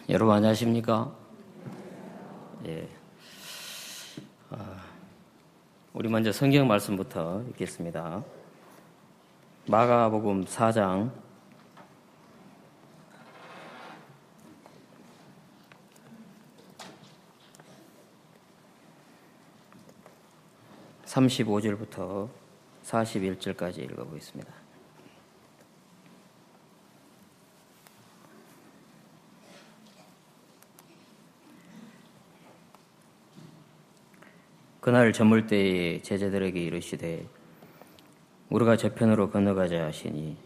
여러분 안녕하십니까? 예. 우리 먼저 성경 말씀부터 읽겠습니다. 마가복음 4장 35절부터 41절까지 읽어보겠습니다. 그날 저물 때에 제자들에게 이르시되 우리가 저편으로 건너가자 하시니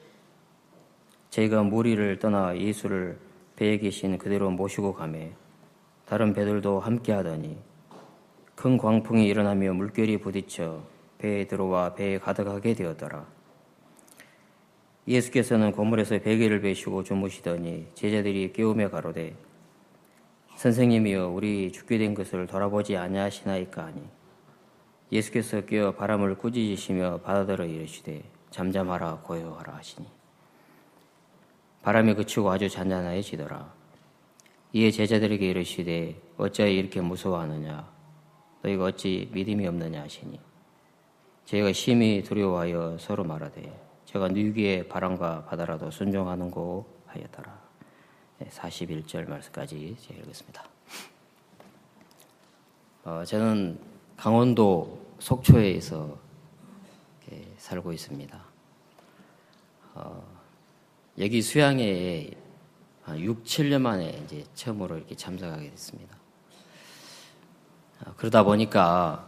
저희가 무리를 떠나 예수를 배에 계신 그대로 모시고 가매 다른 배들도 함께 하더니 큰 광풍이 일어나며 물결이 부딪혀 배에 들어와 배에 가득하게 되었더라. 예수께서는 고물에서 베개를 베시고 주무시더니 제자들이 깨우며 가로되 선생님이여 우리 죽게 된 것을 돌아보지 아니하시나이까 하니 예수께서 깨어 바람을 꾸짖으시며 바다더러 이르시되 잠잠하라 고요하라 하시니 바람이 그치고 아주 잔잔하여지더라. 이에 제자들에게 이르시되 어찌하여 이렇게 무서워하느냐 너희가 어찌 믿음이 없느냐 하시니 저희가 심히 두려워하여 서로 말하되 제가 누기에 바람과 바다라도 순종하는고 하였더라. 41절 말씀까지 제가 읽겠습니다. 저는 강원도 속초에서 살고 있습니다. 여기 수양회에 6, 7년 만에 이제 처음으로 이렇게 참석하게 됐습니다. 그러다 보니까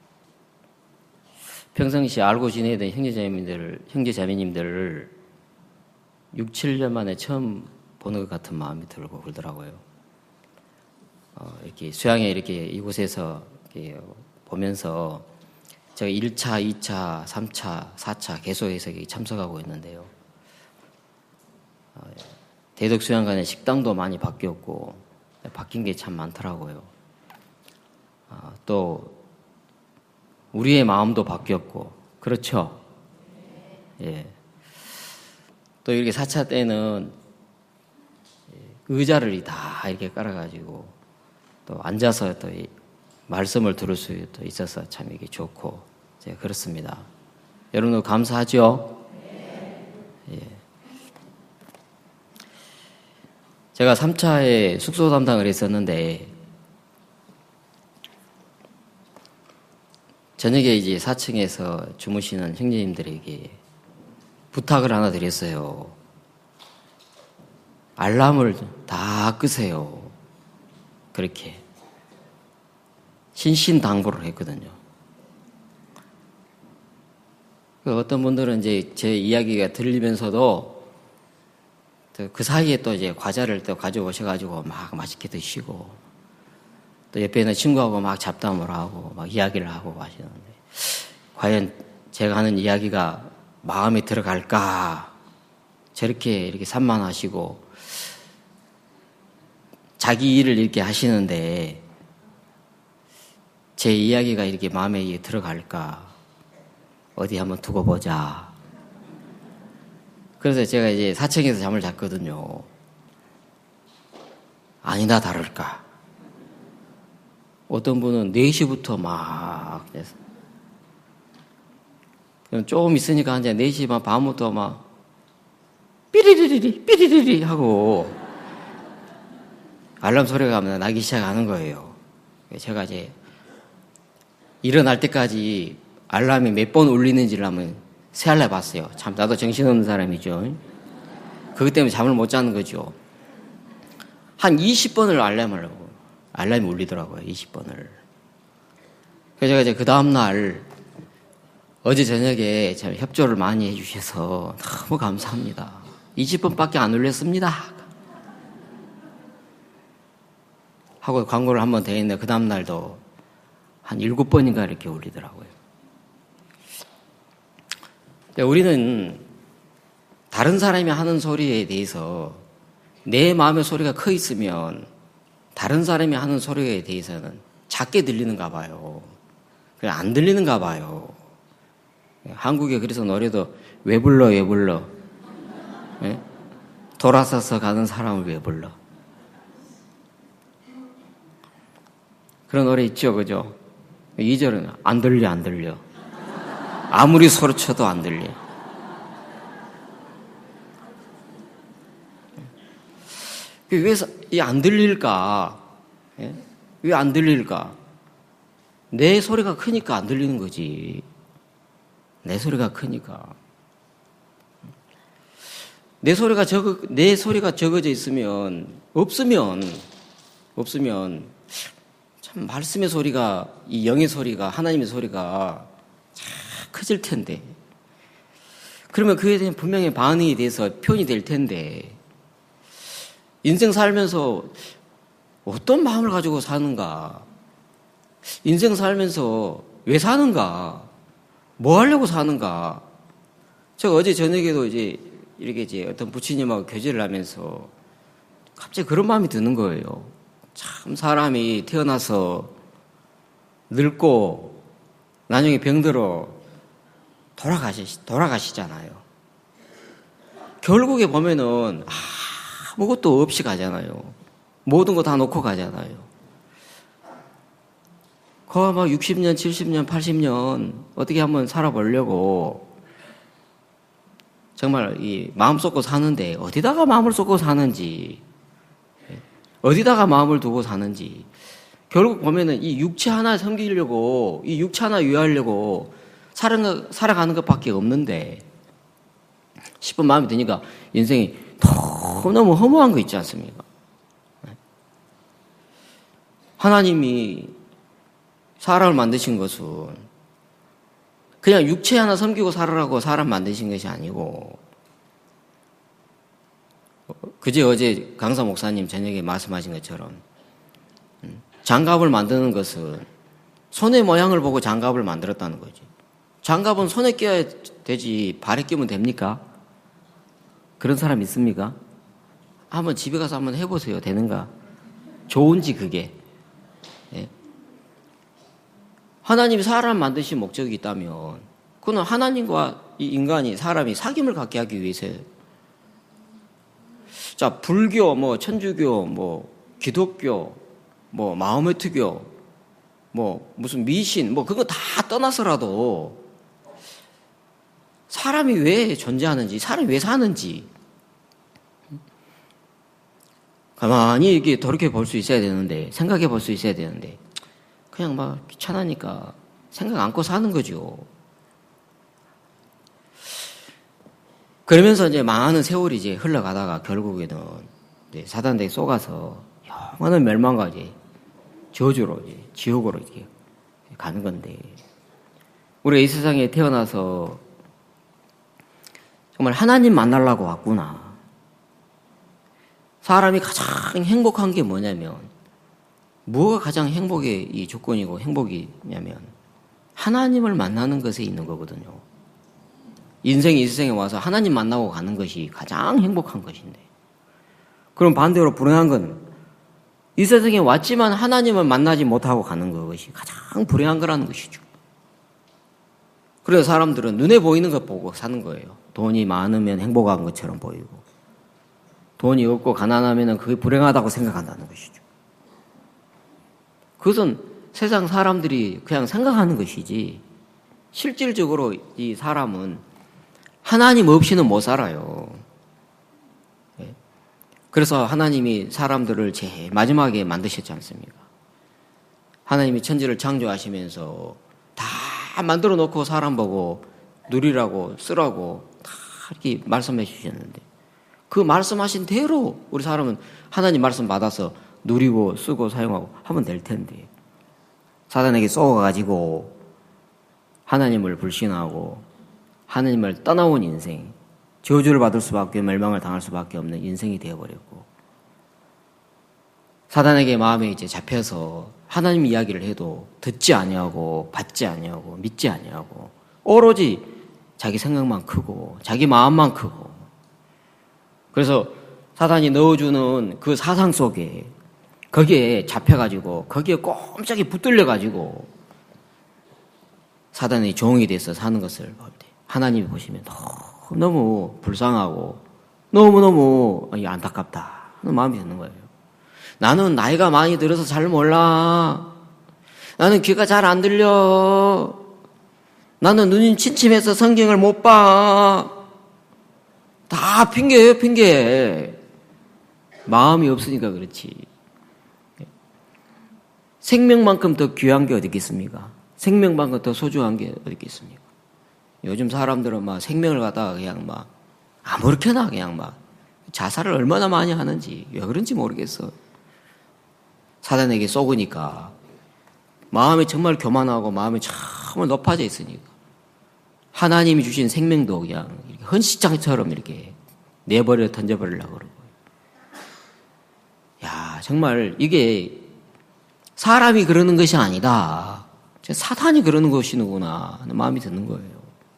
평상시 알고 지내던 형제자매님들을 6, 7년 만에 처음 보는 것 같은 마음이 들고 그러더라고요. 이렇게 수양회 이렇게 이곳에서 이렇게 보면서 제가 1차, 2차, 3차, 4차 계속해서 참석하고 있는데요. 대덕수양관의 식당도 많이 바뀌었고 바뀐 게 참 많더라고요. 또 우리의 마음도 바뀌었고 그렇죠? 예. 또 이렇게 4차 때는 의자를 다 이렇게 깔아가지고 또 앉아서 또 말씀을 들을 수 있어서 참 이게 좋고 그렇습니다. 여러분도 감사하죠? 예. 제가 3차에 숙소 담당을 했었는데 저녁에 이제 4층에서 주무시는 형제님들에게 부탁을 하나 드렸어요. 알람을 다 끄세요. 그렇게 신신당부를 했거든요. 어떤 분들은 이제 제 이야기가 들리면서도 그 사이에 또 이제 과자를 또 가져오셔가지고 막 맛있게 드시고 또 옆에 있는 친구하고 막 잡담을 하고 막 이야기를 하고 하시는데 과연 제가 하는 이야기가 마음에 들어갈까? 저렇게 이렇게 산만하시고 자기 일을 이렇게 하시는데 제 이야기가 이렇게 마음에 들어갈까? 어디 한번 두고 보자. 그래서 제가 이제 4층에서 잠을 잤거든요. 아니나 다를까. 어떤 분은 4시부터 막 그럼 조금 있으니까 이제 4시 막 밤부터 막 삐리리리 하고 알람 소리가 나기 시작하는 거예요. 제가 이제 일어날 때까지 알람이 몇 번 울리는지를 한번 세알려 봤어요. 참 나도 정신없는 사람이죠. 그것 때문에 잠을 못 자는 거죠. 한 20번을 알람이 울리더라고요. 20번을. 그래서 제가 이제 그 다음날 어제 저녁에 참 협조를 많이 해주셔서 너무 감사합니다. 20번밖에 안 울렸습니다. 하고 광고를 한번 더 했는데 그 다음날도 한 7번인가 이렇게 울리더라고요. 우리는 다른 사람이 하는 소리에 대해서 내 마음의 소리가 커 있으면 다른 사람이 하는 소리에 대해서는 작게 들리는가 봐요. 그냥 안 들리는가 봐요. 한국에 그래서 노래도 왜 불러 왜 불러 예? 돌아서서 가는 사람을 왜 불러 그런 노래 있죠, 그죠? 2절은 안 들려, 안 들려. 아무리 소리 쳐도 안 들려. 왜 안 들릴까? 예? 왜 안 들릴까? 내 소리가 크니까 안 들리는 거지. 내 소리가 크니까. 내 소리가 적어져 있으면, 없으면, 참, 말씀의 소리가, 이 영의 소리가, 하나님의 소리가 참 커질 텐데. 그러면 그에 대한 분명히 반응이 돼서 표현이 될 텐데, 인생 살면서 어떤 마음을 가지고 사는가? 인생 살면서 왜 사는가? 뭐 하려고 사는가? 제가 어제 저녁에도 이렇게 어떤 부처님하고 교제를 하면서 갑자기 그런 마음이 드는 거예요. 참 사람이 태어나서 늙고 나중에 병들어 돌아가시잖아요. 결국에 보면은 아무것도 없이 가잖아요. 모든 거 다 놓고 가잖아요. 거의 막 60년, 70년, 80년 어떻게 한번 살아보려고 정말 이 마음 쏟고 사는데 어디다가 마음을 쏟고 사는지, 어디다가 마음을 두고 사는지, 결국 보면은 이 육체 하나 섬기려고, 이 육체 하나 유의하려고 살아가는 것밖에 없는데, 10분 마음이 드니까 인생이 너무 허무한 거 있지 않습니까? 하나님이 사람을 만드신 것은 그냥 육체 하나 섬기고 살으라고 사람 만드신 것이 아니고, 어제 강사 목사님 저녁에 말씀하신 것처럼 장갑을 만드는 것은 손의 모양을 보고 장갑을 만들었다는 거지. 장갑은 손에 껴야 되지 발에 끼면 됩니까? 그런 사람 있습니까? 한번 집에 가서 한번 해보세요. 되는가? 좋은지 그게. 예? 하나님이 사람 만드신 목적이 있다면 그건 하나님과 이 인간이, 사람이 사귐을 갖게 하기 위해서예요. 자, 불교, 천주교, 기독교, 마호메트교, 무슨 미신, 그거 다 떠나서라도 사람이 왜 존재하는지, 사람이 왜 사는지 가만히 이렇게 돌이켜 볼 수 있어야 되는데, 생각해 볼 수 있어야 되는데, 그냥 막 귀찮으니까 생각 안고 사는 거죠. 그러면서 이제 많은 세월이 이제 흘러가다가 결국에는 사단에게 쏘가서 영원한 멸망과 이제 저주로, 지옥으로 이렇게 가는 건데, 우리가 이 세상에 태어나서 정말 하나님 만나려고 왔구나. 사람이 가장 행복한 게 뭐냐면, 뭐가 가장 행복의 이 조건이고 행복이냐면 하나님을 만나는 것에 있는 거거든요. 인생이 이 세상에 와서 하나님 만나고 가는 것이 가장 행복한 것인데, 그럼 반대로 불행한 건 이 세상에 왔지만 하나님을 만나지 못하고 가는 것이 가장 불행한 거라는 것이죠. 그래서 사람들은 눈에 보이는 것 보고 사는 거예요. 돈이 많으면 행복한 것처럼 보이고, 돈이 없고 가난하면 그게 불행하다고 생각한다는 것이죠. 그것은 세상 사람들이 그냥 생각하는 것이지, 실질적으로 이 사람은 하나님 없이는 못 살아요. 그래서 하나님이 사람들을 제일 마지막에 만드셨지 않습니까? 하나님이 천지를 창조하시면서 다 만들어 놓고 사람 보고 누리라고, 쓰라고 다 이렇게 말씀해 주셨는데, 그 말씀하신 대로 우리 사람은 하나님 말씀 받아서 누리고 쓰고 사용하고 하면 될 텐데, 사단에게 쏘아가지고 하나님을 불신하고 하나님을 떠나온 인생, 저주를 받을 수밖에, 멸망을 당할 수밖에 없는 인생이 되어버렸고, 사단에게 마음에 이제 잡혀서 하나님 이야기를 해도 듣지 아니하고 받지 아니하고 믿지 아니하고 오로지 자기 생각만 크고 자기 마음만 크고, 그래서 사단이 넣어주는 그 사상 속에, 거기에 잡혀가지고 거기에 꼼짝이 붙들려가지고 사단의 종이 돼서 사는 것을 볼 때 하나님이 보시면 너무 불쌍하고 너무너무 안타깝다 하는 마음이 드는 거예요. 나는 나이가 많이 들어서 잘 몰라. 나는 귀가 잘 안 들려. 나는 눈이 침침해서 성경을 못 봐. 다 핑계예요, 핑계. 마음이 없으니까 그렇지. 생명만큼 더 귀한 게 어디 있겠습니까? 생명만큼 더 소중한 게 어디 있겠습니까? 요즘 사람들은 막 생명을 갖다가 그냥 막 아무렇게나 그냥 막 자살을 얼마나 많이 하는지 왜 그런지 모르겠어. 사단에게 쏘으니까 마음이 정말 교만하고 마음이 정말 높아져 있으니까 하나님이 주신 생명도 그냥 이렇게 헌시장처럼 이렇게 내버려 던져버리려고 그러고. 야, 정말 이게 사람이 그러는 것이 아니다. 사탄이 그러는 것이구나 하는 마음이 드는 거예요.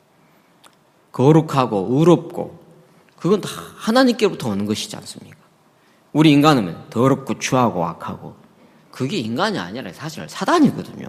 거룩하고 의롭고 그건 다 하나님께로부터 오는 것이지 않습니까? 우리 인간은 더럽고 추하고 악하고 그게 인간이 아니라 사실 사단이거든요.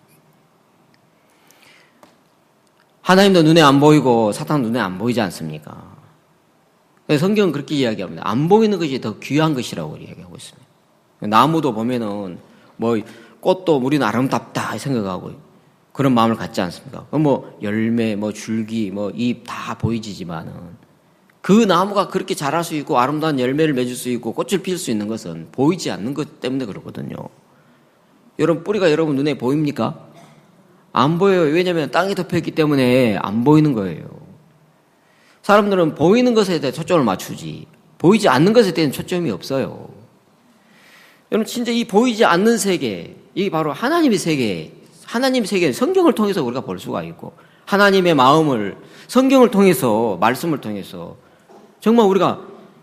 하나님도 눈에 안 보이고 사탄 눈에 안 보이지 않습니까? 성경은 그렇게 이야기합니다. 안 보이는 것이 더 귀한 것이라고 이야기하고 있습니다. 나무도 보면은 뭐 꽃도 우리는 아름답다 생각하고 그런 마음을 갖지 않습니까? 뭐 열매, 뭐 줄기, 뭐 잎 다 보이지만은 그 나무가 그렇게 자랄 수 있고 아름다운 열매를 맺을 수 있고 꽃을 피울 수 있는 것은 보이지 않는 것 때문에 그렇거든요. 여러분 뿌리가 여러분 눈에 보입니까? 안 보여요. 왜냐하면 땅에 덮여있기 때문에 안 보이는 거예요. 사람들은 보이는 것에 대해 초점을 맞추지 보이지 않는 것에 대한 초점이 없어요. 여러분 진짜 이 보이지 않는 세계, 이게 바로 하나님의 세계, 하나님의 세계 성경을 통해서 우리가 볼 수가 있고 하나님의 마음을 성경을 통해서 말씀을 통해서 정말 우리가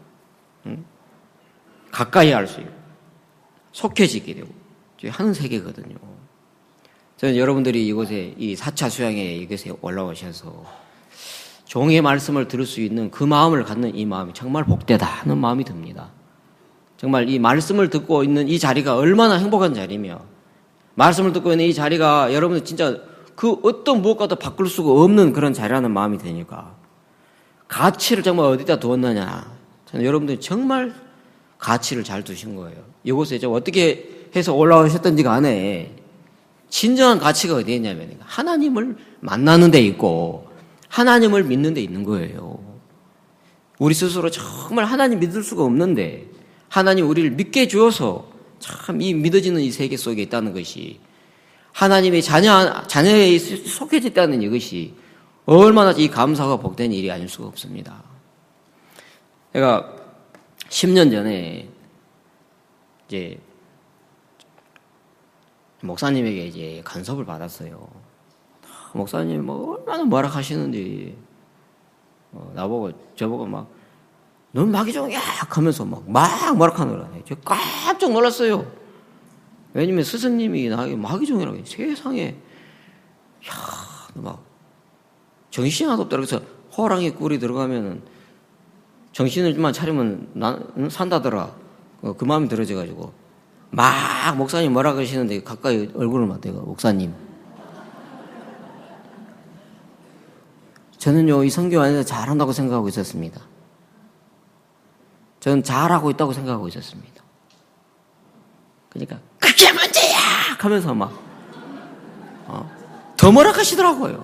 가까이 할 수 있고 속해지게 되고 하는 세계거든요. 저는 여러분들이 이곳에 이 4차 수양회 이곳에 올라오셔서 종의 말씀을 들을 수 있는 그 마음을 갖는 이 마음이 정말 복되다 하는 마음이 듭니다. 정말 이 말씀을 듣고 있는 이 자리가 얼마나 행복한 자리며 말씀을 듣고 있는 이 자리가 여러분들 진짜 그 어떤 무엇과도 바꿀 수가 없는 그런 자리라는 마음이 드니까 가치를 정말 어디다 두었느냐. 저는 여러분들이 정말 가치를 잘 두신 거예요. 이곳에 좀 어떻게 해서 올라오셨던지 간에 진정한 가치가 어디에 있냐면 하나님을 만나는 데 있고 하나님을 믿는 데 있는 거예요. 우리 스스로 정말 하나님 믿을 수가 없는데 하나님 우리를 믿게 주어서 참 이 믿어지는 이 세계 속에 있다는 것이 하나님의 자녀에 속해져 있다는 이것이 얼마나 이 감사가 복된 일이 아닐 수가 없습니다. 제가 10년 전에 이제 목사님에게 이제 간섭을 받았어요. 목사님이 뭐 얼마나 뭐라 하시는지 나보고 저보고 막 넌 마귀종이야 하면서 막 뭐라 하는 거라네. 제가 깜짝 놀랐어요. 왜냐면 스승님이 나에게 마귀종이라고 해. 세상에 막 정신이 하나도 없더라. 그래서 호랑이 꿀이 들어가면은 정신을만 차리면 산다더라. 그 마음이 들어져가지고 막 목사님 뭐라 그러시는데 가까이 얼굴을 맞대가 목사님. 저는요 이 선교 안에서 잘한다고 생각하고 있었습니다. 저는 잘하고 있다고 생각하고 있었습니다. 그러니까 그게 문제야 하면서 막 더 뭐라 하시더라고요.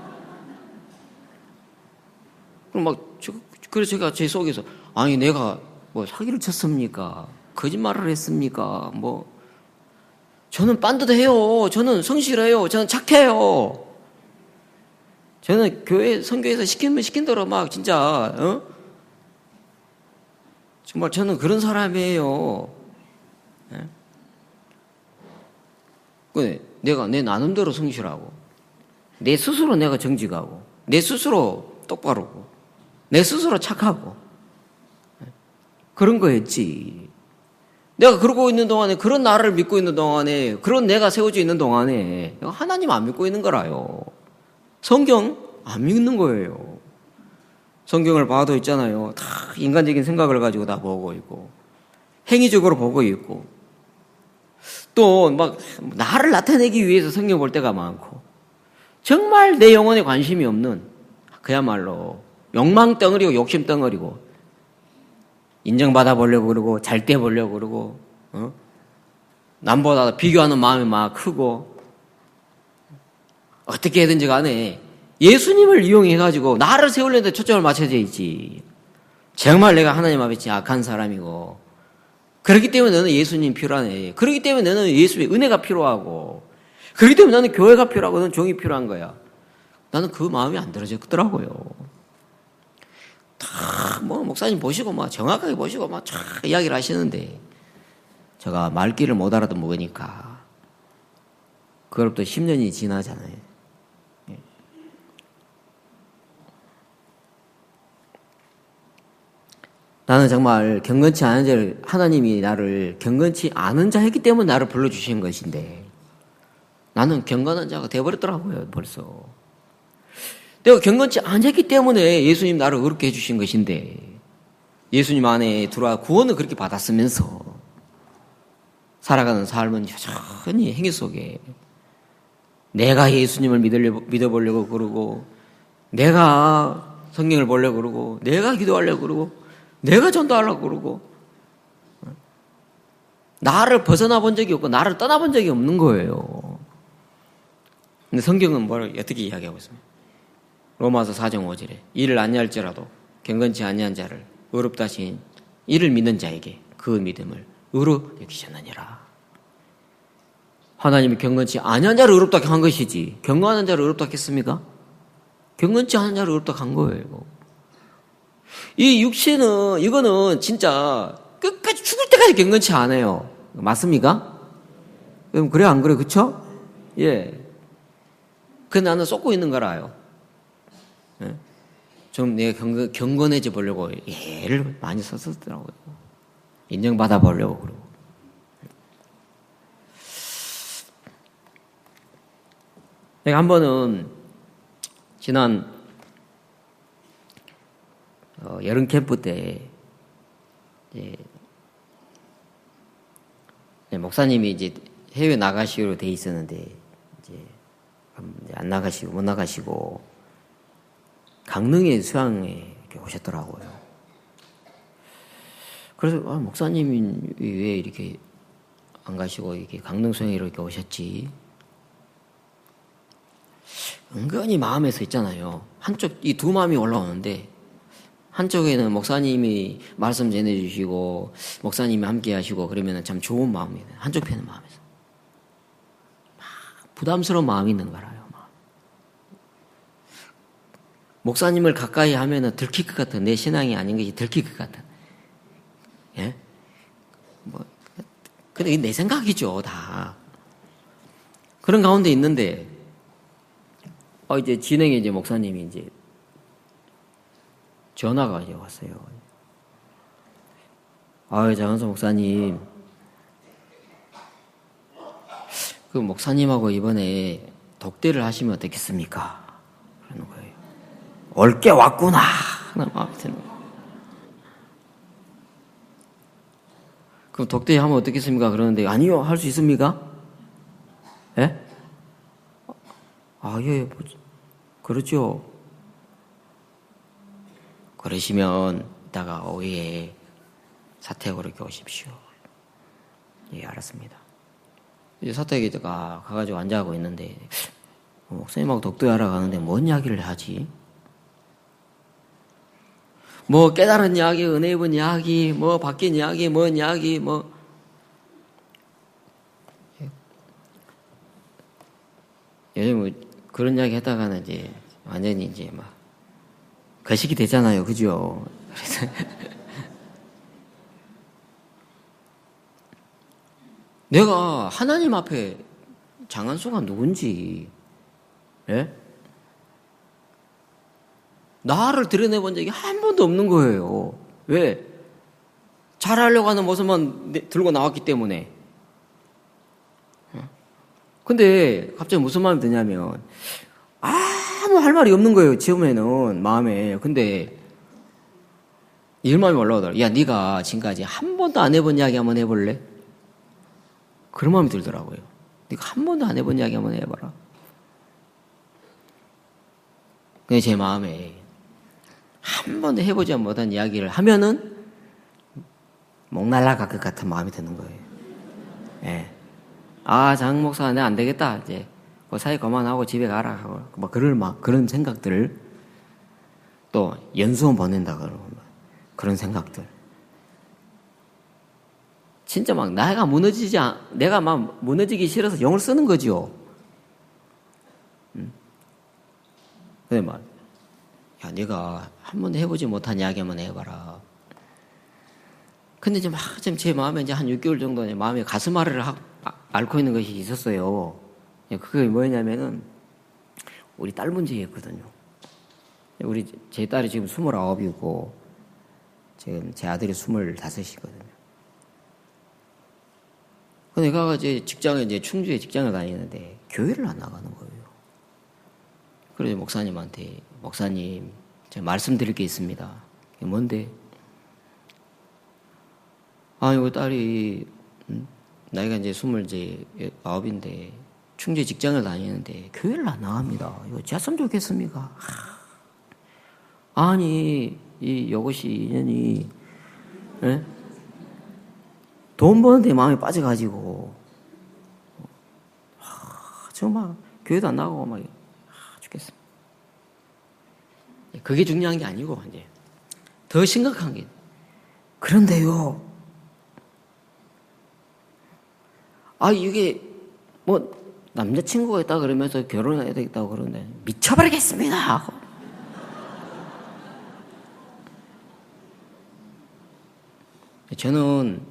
그럼 막 그래서 제가 제 속에서 아니 내가 뭐 사기를 쳤습니까? 거짓말을 했습니까? 뭐 저는 빤듯해요. 저는 성실해요. 저는 착해요. 저는 교회 선교에서 시키면 시킨 대로 막 진짜 정말 저는 그런 사람이에요. 네? 내가 내 나름대로 성실하고 내 스스로 내가 정직하고 내 스스로 똑바르고 내 스스로 착하고 그런 거였지. 내가 그러고 있는 동안에 그런 나를 믿고 있는 동안에 그런 내가 세워져 있는 동안에 내가 하나님 안 믿고 있는 거라요. 성경 안 믿는 거예요. 성경을 봐도 있잖아요. 다 인간적인 생각을 가지고 다 보고 있고 행위적으로 보고 있고 또 막 나를 나타내기 위해서 성경 볼 때가 많고 정말 내 영혼에 관심이 없는 그야말로 욕망 덩어리고 욕심 덩어리고 인정받아 보려고 그러고 잘 때 보려고 그러고 남보다 비교하는 마음이 막 크고 어떻게 해든지 간에 예수님을 이용해가지고 나를 세우려는데 초점을 맞춰져 있지. 정말 내가 하나님 앞에 악한 사람이고, 그렇기 때문에 너는 예수님 필요하네. 그렇기 때문에 너는 예수의 은혜가 필요하고, 그렇기 때문에 나는 교회가 필요하고 너는 종이 필요한 거야. 나는 그 마음이 안 들어졌더라고요. 다 목사님 보시고 정확하게 보시고 쫙 이야기를 하시는데 제가 말귀를 못 알아듣으니까 그로부터 10년이 지나잖아요. 나는 정말 경건치 않은 자를, 하나님이 나를 경건치 않은 자 했기 때문에 나를 불러주신 것인데 나는 경건한 자가 되어버렸더라고요. 벌써 내가 경건치 않았기 때문에 예수님 나를 그렇게 해주신 것인데 예수님 안에 들어와 구원을 그렇게 받았으면서 살아가는 삶은 여전히 행위 속에 내가 예수님을 믿어보려고 그러고, 내가 성경을 보려고 그러고, 내가 기도하려고 그러고, 내가 전도하려고 그러고, 나를 벗어나 본 적이 없고 나를 떠나본 적이 없는 거예요. 근데 성경은 어떻게 이야기하고 있습니까? 로마서 4장 5절에 이를 아니할지라도 경건치 아니한 자를 의롭다 하신 이를 믿는 자에게 그 믿음을 의로 여기셨느니라. 하나님이 경건치 아니한 자를 의롭다 한 것이지 경건한 자를 의롭다 했습니까? 경건치 않은 자를 의롭다 한 거예요. 이 육체는 이거는 진짜 끝까지 죽을 때까지 경건치 않아요. 맞습니까? 그럼 그래 안 그래? 그쵸? 예. 그 나는 쏟고 있는 걸 알아요. 예? 좀 내가 경건해져 보려고 애를 많이 썼었더라고요. 인정받아 보려고 그러고. 내가 한 번은 지난 여름 캠프 때 이제 목사님이 이제 해외 나가시기로 돼 있었는데 이제 안 나가시고 못 나가시고 강릉에 수양에 이렇게 오셨더라고요. 그래서 목사님이 왜 이렇게 안 가시고 이렇게 강릉 수양에 이렇게 오셨지? 은근히 마음에서 있잖아요. 한쪽 이 두 마음이 올라오는데 한쪽에는 목사님이 말씀 전해주시고 목사님이 함께 하시고 그러면 참 좋은 마음이에요. 한쪽 편은 마음에서 막 부담스러운 마음이 있는 거 알아요. 목사님을 가까이 하면은 들킬 것 같아. 내 신앙이 아닌 것이 들킬 것 같아. 예? 근데 내 생각이죠, 다. 그런 가운데 있는데, 이제 진행에 이제 목사님이 이제 전화가 이제 왔어요. 장은서 목사님, 그 목사님하고 이번에 독대를 하시면 어떻겠습니까? 그러는 거예요. 올 게 왔구나 하는 마음이 드는 거예요. 그럼 독대하면 어떻겠습니까? 그러는데 아니요, 할 수 있습니까? 예? 예, 그렇죠. 그러시면 이따가 오후에 사택으로 이렇게 오십시오. 예, 알았습니다. 이제 사택에다가 가가지고 앉아가고 있는데 목사님하고 독대하러 가는데 뭔 이야기를 하지? 깨달은 이야기, 은혜 입은 이야기, 바뀐 이야기, 뭔 이야기, 요즘 그런 이야기 했다가는 이제 완전히 이제 거식이 되잖아요. 그죠? 그래서 내가 하나님 앞에 장한수가 누군지, 예? 나를 드러내본 적이 한 번도 없는 거예요. 왜? 잘하려고 하는 모습만 들고 나왔기 때문에. 근데 갑자기 무슨 마음이 드냐면 아무 할 말이 없는 거예요. 처음에는 마음에. 근데 이런 마음이 올라오더라고요. 야, 네가 지금까지 한 번도 안 해본 이야기 한번 해볼래? 그런 마음이 들더라고요. 네가 한 번도 안 해본 이야기 한번 해봐라. 근데 제 마음에 한 번도 해보지 못한 이야기를 하면은 목 날라갈 것 같은 마음이 드는 거예요. 예. 장 목사, 내가 안 되겠다. 이제 사회 그만하고 집에 가라 하고 그런 생각들, 또 연수원 보낸다 그러고 그런 생각들. 진짜 막 내가 막 무너지기 싫어서 용을 쓰는 거지요. 근데 막, 야, 네가 한 번도 해보지 못한 이야기 한번 해봐라. 근데 이제 막 제 마음에 이제 한 6개월 정도 마음에 가슴앓이를 앓고 있는 것이 있었어요. 그게 뭐냐면은 우리 딸 문제였거든요. 제 딸이 지금 29이고 지금 제 아들이 25이거든요. 근데 내가 이제 충주에 직장을 다니는데 교회를 안 나가는 거예요. 그래서 목사님한테, 목사님, 제가 말씀드릴 게 있습니다. 그게 뭔데? 우리 딸이, 나이가 이제 29인데, 충주에 직장을 다니는데, 교회를 안 나갑니다. 이거 어찌했으면 좋겠습니까? 아니, 이것이 인연이, 예? 돈 버는데 마음이 빠져가지고, 정말, 교회도 안 나가고, 막, 죽겠어. 그게 중요한 게 아니고, 이제, 더 심각한 게, 그런데요, 이게, 남자친구가 있다 그러면서 결혼해야 되겠다고 그러는데, 미쳐버리겠습니다! 저는,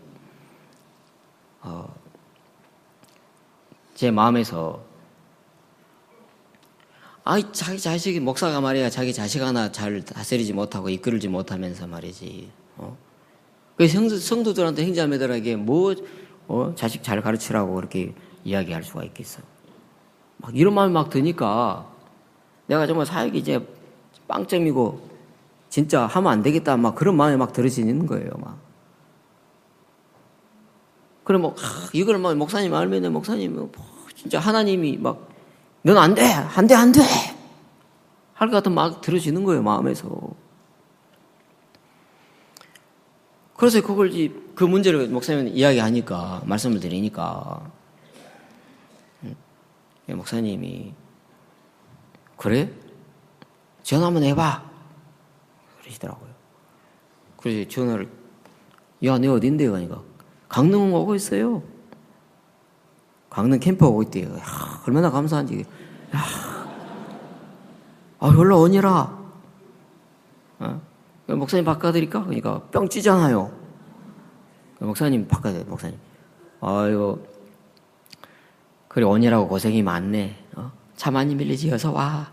제 마음에서, 자기 자식이, 목사가 말이야, 자기 자식 하나 잘 다스리지 못하고 이끌지 못하면서 말이지, 그 성도들한테, 형제자매들에게 자식 잘 가르치라고 그렇게 이야기할 수가 있겠어. 막 이런 마음이 막 드니까, 내가 정말 사역이 이제 빵점이고, 진짜 하면 안 되겠다, 막 그런 마음이 막 들어지는 거예요, 막. 그럼 이걸 목사님 알면, 목사님, 진짜 하나님이 막, 넌 안 돼! 안 돼! 안 돼! 할 것 같은 막 들어지는 거예요, 마음에서. 그래서 그 문제를 목사님 이야기하니까, 말씀을 드리니까, 목사님이, 그래? 전화 한번 해봐! 그러시더라고요. 그래서 전화를, 야, 내 어딘데? 그러니까, 강릉 오고 있어요. 강릉 캠프 오고 있대요. 야, 얼마나 감사한지. 야, 연락 오니라. 목사님 바꿔드릴까? 그러니까 뿅 찌잖아요. 목사님 바꿔야 돼, 목사님. 그래, 오니라고 고생이 많네. 차 많이 밀리지, 어서 와.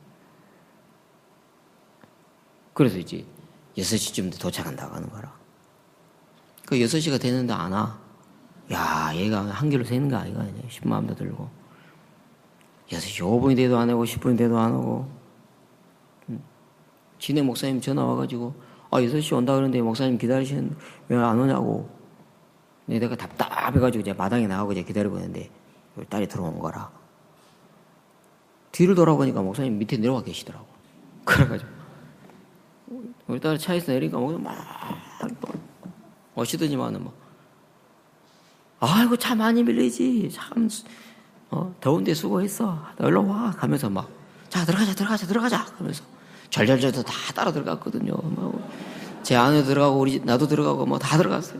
그래서 이제 6시쯤 도착한다고 하는 거라. 그 6시가 됐는데 안 와. 야, 얘가 한길로 새는 거 아이가, 싶은 마음도 들고. 6시 5분이 돼도 안 오고, 10분이 돼도 안 오고. 진해 목사님 전화 와가지고, 6시 온다 그러는데 목사님 기다리시는, 왜 안 오냐고. 내가 답답해가지고 이제 마당에 나가고 이제 기다리고 있는데, 딸이 들어온 거라. 뒤를 돌아보니까 목사님 밑에 내려와 계시더라고. 그래가지고. 우리 딸이 차에서 내리니까 목사님 막, 멋있더니만은 막, 아이고, 차 많이 밀리지. 참, 더운데 수고했어. 얼른 와. 가면서 막, 자, 들어가자. 하면서, 절절절 다 따라 들어갔거든요. 제 안에 들어가고, 나도 들어가고, 다 들어갔어요.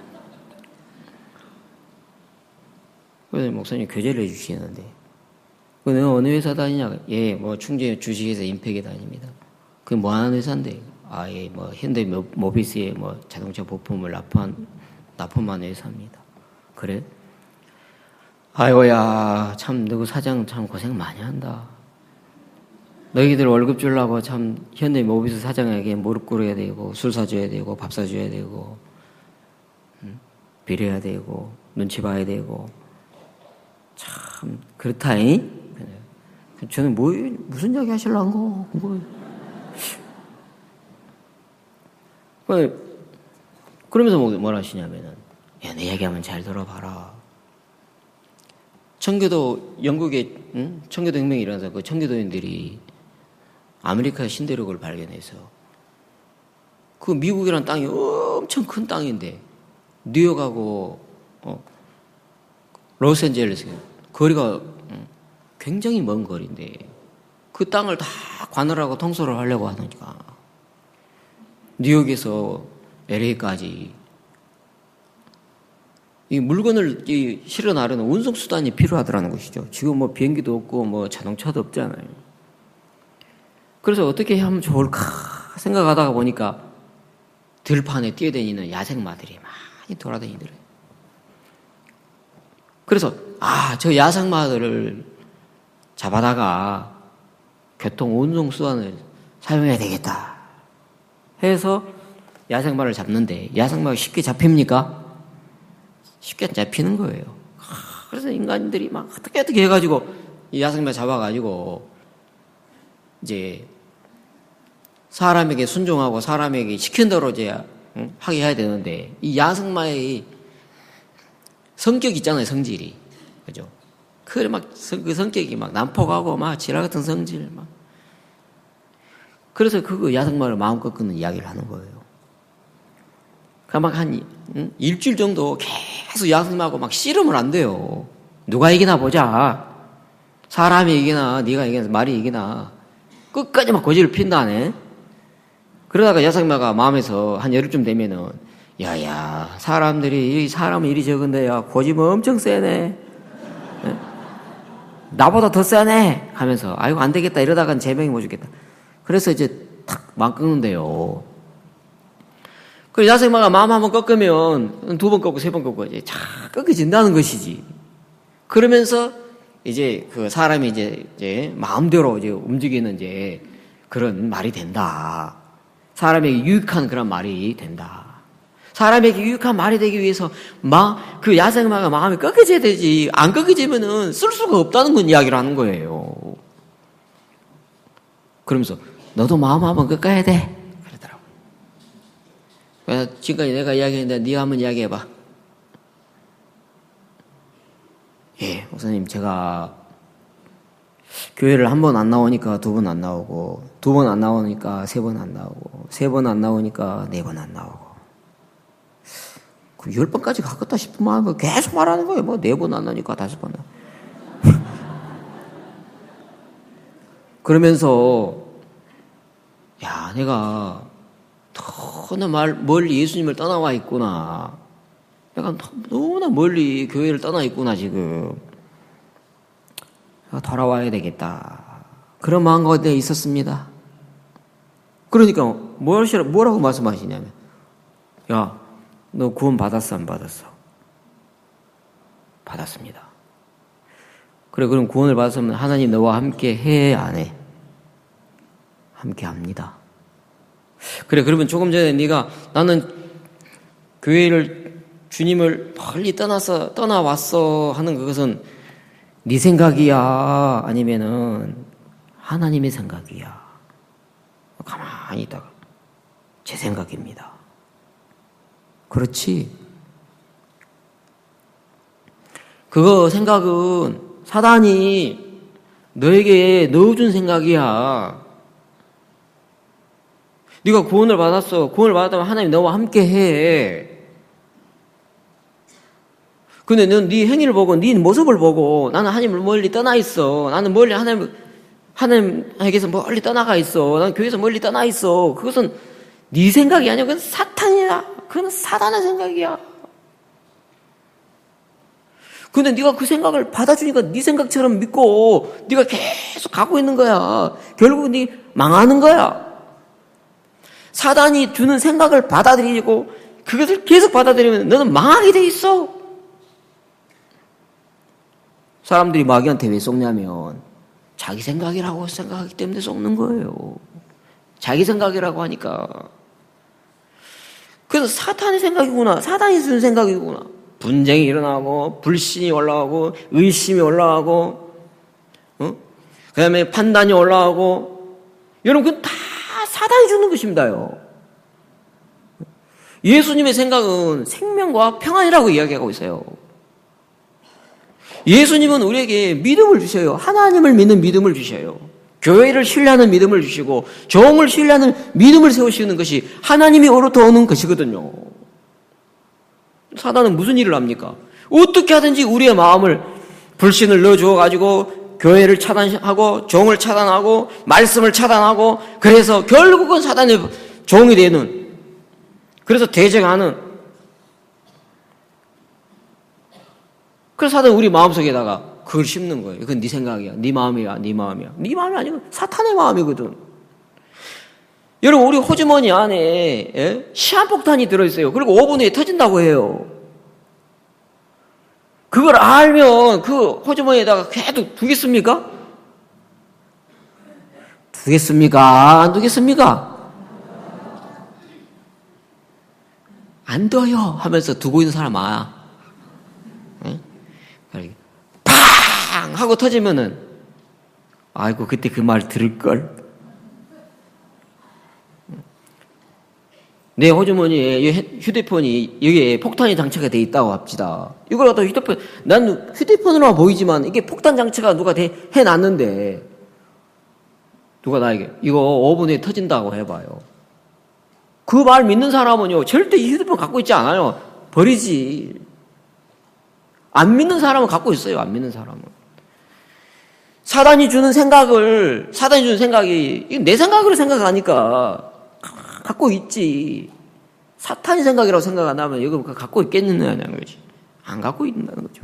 그래서 목사님 교제를 해주시는데, 너는 어느 회사 다니냐? 예, 충주 주식회사 임팩에 다닙니다. 그게 뭐 하는 회사인데? 예, 현대 모비스의 자동차 부품을 납품하는 회사입니다. 그래? 아이고야, 참, 너그 사장 참 고생 많이 한다. 너희들 월급 주려고 참, 현대 모비스 사장에게 무릎 꿇어야 되고, 술 사줘야 되고, 밥 사줘야 되고, 비려야 되고, 눈치 봐야 되고, 참, 그렇다잉? 저는 무슨 이야기 하실란고? 그러면서 뭘 하시냐면은, 야, 내 얘기하면 잘 들어봐라. 영국의, 청교도 혁명이 일어나서 그 청교도인들이 아메리카 신대륙을 발견해서, 그 미국이란 땅이 엄청 큰 땅인데, 뉴욕하고, 로스앤젤레스, 거리가 굉장히 먼 거리인데 그 땅을 다 관할하고 통솔을 하려고 하니까 뉴욕에서 LA까지 이 물건을 실어 나르는 운송 수단이 필요하더라는 것이죠. 지금 뭐 비행기도 없고 뭐 자동차도 없잖아요. 그래서 어떻게 하면 좋을까 생각하다가 보니까 들판에 뛰어다니는 야생마들이 많이 돌아다니더래요. 그래서 저 야생마들을 잡아다가 교통 운송 수단을 사용해야 되겠다 해서 야생마를 잡는데 야생마가 쉽게 잡힙니까? 쉽게 안 잡히는 거예요. 그래서 인간들이 막 어떻게 해가지고 이 야생마 잡아가지고 이제 사람에게 순종하고 사람에게 시킨 대로 이제 하게 해야 되는데 이 야생마의 성격 있잖아요, 성질이. 그죠? 그 성격이 막 난폭하고 막 지랄 같은 성질 막. 그래서 그거 야생마를 마음껏 끊는 이야기를 하는 거예요. 그러니까 막 일주일 정도 계속 야생마하고 막 씨름을 안 돼요. 누가 이기나 보자. 사람이 이기나, 네가 이기나, 말이 이기나. 끝까지 막 고집을 핀다네. 그러다가 야생마가 마음에서 한 열흘쯤 되면은, 야야, 사람은 일이 적은데, 야, 고집은 엄청 세네. 나보다 더 세네. 하면서, 아이고, 안 되겠다. 이러다간 제명이 못 죽겠다. 그래서 이제 탁 막 끊는데요. 그 야생마가 마음 한번 꺾으면 2번 꺾고 3번 꺾고 이제 착 꺾여진다는 것이지. 그러면서 이제 그 사람이 이제 마음대로 이제 움직이는 이제 그런 말이 된다. 사람에게 유익한 그런 말이 된다. 사람에게 유익한 말이 되기 위해서 그 야생마가 마음이 꺾여져야 되지. 안 꺾여지면은 쓸 수가 없다는 건 이야기를 하는 거예요. 그러면서 너도 마음 한번 꺾어야 돼. 그러더라고. 지금까지 내가 이야기했는데 네가 한번 이야기해봐. 예, 목사님, 제가 교회를 한 번 안 나오니까 2번 안 나오고, 2번 안 나오니까 3번 안 나오고, 3번 안 나오니까 4번 안 나오고. 그 10번까지 가겠다 싶으면 계속 말하는 거예요. 뭐 4번 안 나오니까 5번 나. 그러면서 야, 내가 너무나 멀리 예수님을 떠나와 있구나. 내가 너무나 멀리 교회를 떠나 있구나, 지금. 돌아와야 되겠다. 그런 마음 가운데 있었습니다. 그러니까 뭐라고 말씀하시냐면, 야, 너 구원 받았어, 안 받았어? 받았습니다. 그래, 그럼 구원을 받았으면 하나님 너와 함께 해, 안 해? 함께 합니다. 그래, 그러면 조금 전에 네가 나는 교회를 주님을 멀리 떠나왔어 하는 그것은 네 생각이야? 아니면은 하나님의 생각이야? 가만히 있다가 제 생각입니다. 그렇지? 그거 생각은 사단이 너에게 넣어준 생각이야. 네가 구원을 받았어. 구원을 받았다면 하나님 너와 함께 해. 근데 넌 네 행위를 보고 네 모습을 보고 나는 하나님을 멀리 떠나 있어. 나는 멀리 하나님에게서 멀리 떠나가 있어. 나는 교회에서 멀리 떠나 있어. 그것은 네 생각이 아니야. 그건 사탄이야. 그건 사단의 생각이야. 근데 네가 그 생각을 받아주니까 네 생각처럼 믿고 네가 계속 가고 있는 거야. 결국 네 망하는 거야. 사단이 주는 생각을 받아들이고 그것을 계속 받아들이면 너는 망하게 돼 있어. 사람들이 마귀한테 왜 속냐면 자기 생각이라고 생각하기 때문에 속는 거예요. 자기 생각이라고 하니까. 그래서 사탄의 생각이구나. 사단이 주는 생각이구나. 분쟁이 일어나고 불신이 올라가고 의심이 올라가고 그 다음에 판단이 올라가고 여러분 그건 다 사단이 주는 것입니다요. 예수님의 생각은 생명과 평안이라고 이야기하고 있어요. 예수님은 우리에게 믿음을 주셔요. 하나님을 믿는 믿음을 주셔요. 교회를 신뢰하는 믿음을 주시고 종을 신뢰하는 믿음을 세우시는 것이 하나님이 오로터 오는 것이거든요. 사단은 무슨 일을 합니까? 어떻게 하든지 우리의 마음을 불신을 넣어주어가지고 교회를 차단하고 종을 차단하고 말씀을 차단하고 그래서 결국은 사단의 종이 되는 그래서 대적하는 그래서 사단은 우리 마음속에다가 그걸 심는 거예요. 그건 네 생각이야. 네 마음이야. 네 마음이야. 네 마음이 아니고 사탄의 마음이거든. 여러분 우리 호주머니 안에 시한폭탄이 들어있어요. 그리고 5분 후에 터진다고 해요. 그걸 알면 그 호주머니에다가 계속 두겠습니까? 두겠습니까? 안 두겠습니까? 안 둬요 하면서 두고 있는 사람 많아. 팡! 하고 터지면은 아이고 그때 그 말 들을걸. 내 호주머니에 휴대폰이 여기에 폭탄이 장치가 돼 있다고 합시다. 이걸 갖다 난 휴대폰으로만 보이지만 이게 폭탄 장치가 누가 해놨는데 누가 나에게 이거 5분 후에 터진다고 해봐요. 그 말 믿는 사람은요 절대 이 휴대폰 갖고 있지 않아요. 버리지. 안 믿는 사람은 갖고 있어요. 안 믿는 사람은. 사단이 주는 생각이 내 생각으로 생각하니까 갖고 있지. 사탄이 생각이라고 생각 안 하면 이거 갖고 있겠느냐는 거지. 안 갖고 있다는 거죠.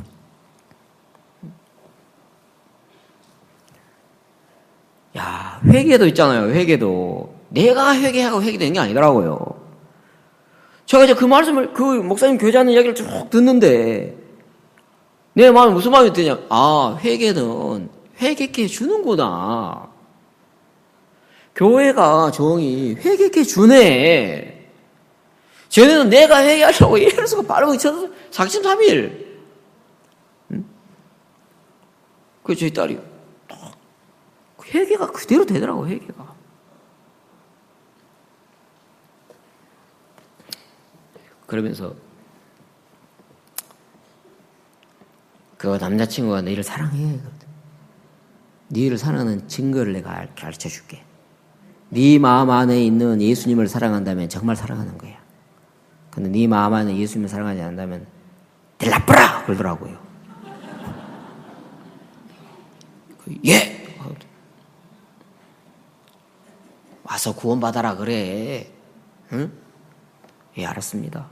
야, 회개도 있잖아요. 회개도. 내가 회개하고 회개되는 게 아니더라고요. 제가 이제 그 말씀을, 그 목사님 교제하는 이야기를 쭉 듣는데, 내 마음에 무슨 마음이 드냐. 아, 회개는 회개케 주는구나. 교회가 종이 회개케 주네. 쟤네는 내가 회개하려고 이럴 수가 바로 쳐서 43일. 응? 그 저희 딸이 회개가 그대로 되더라고, 회개가. 그러면서 그 남자친구가 너희를 사랑해. 너희를 사랑하는 증거를 내가 가르쳐 줄게. 네 마음 안에 있는 예수님을 사랑한다면 정말 사랑하는 거야. 근데 네 마음 안에 예수님을 사랑하지 않는다면 델라뿌라! 그러더라고요. 예! 와서 구원받아라 그래. 응? 예, 알았습니다.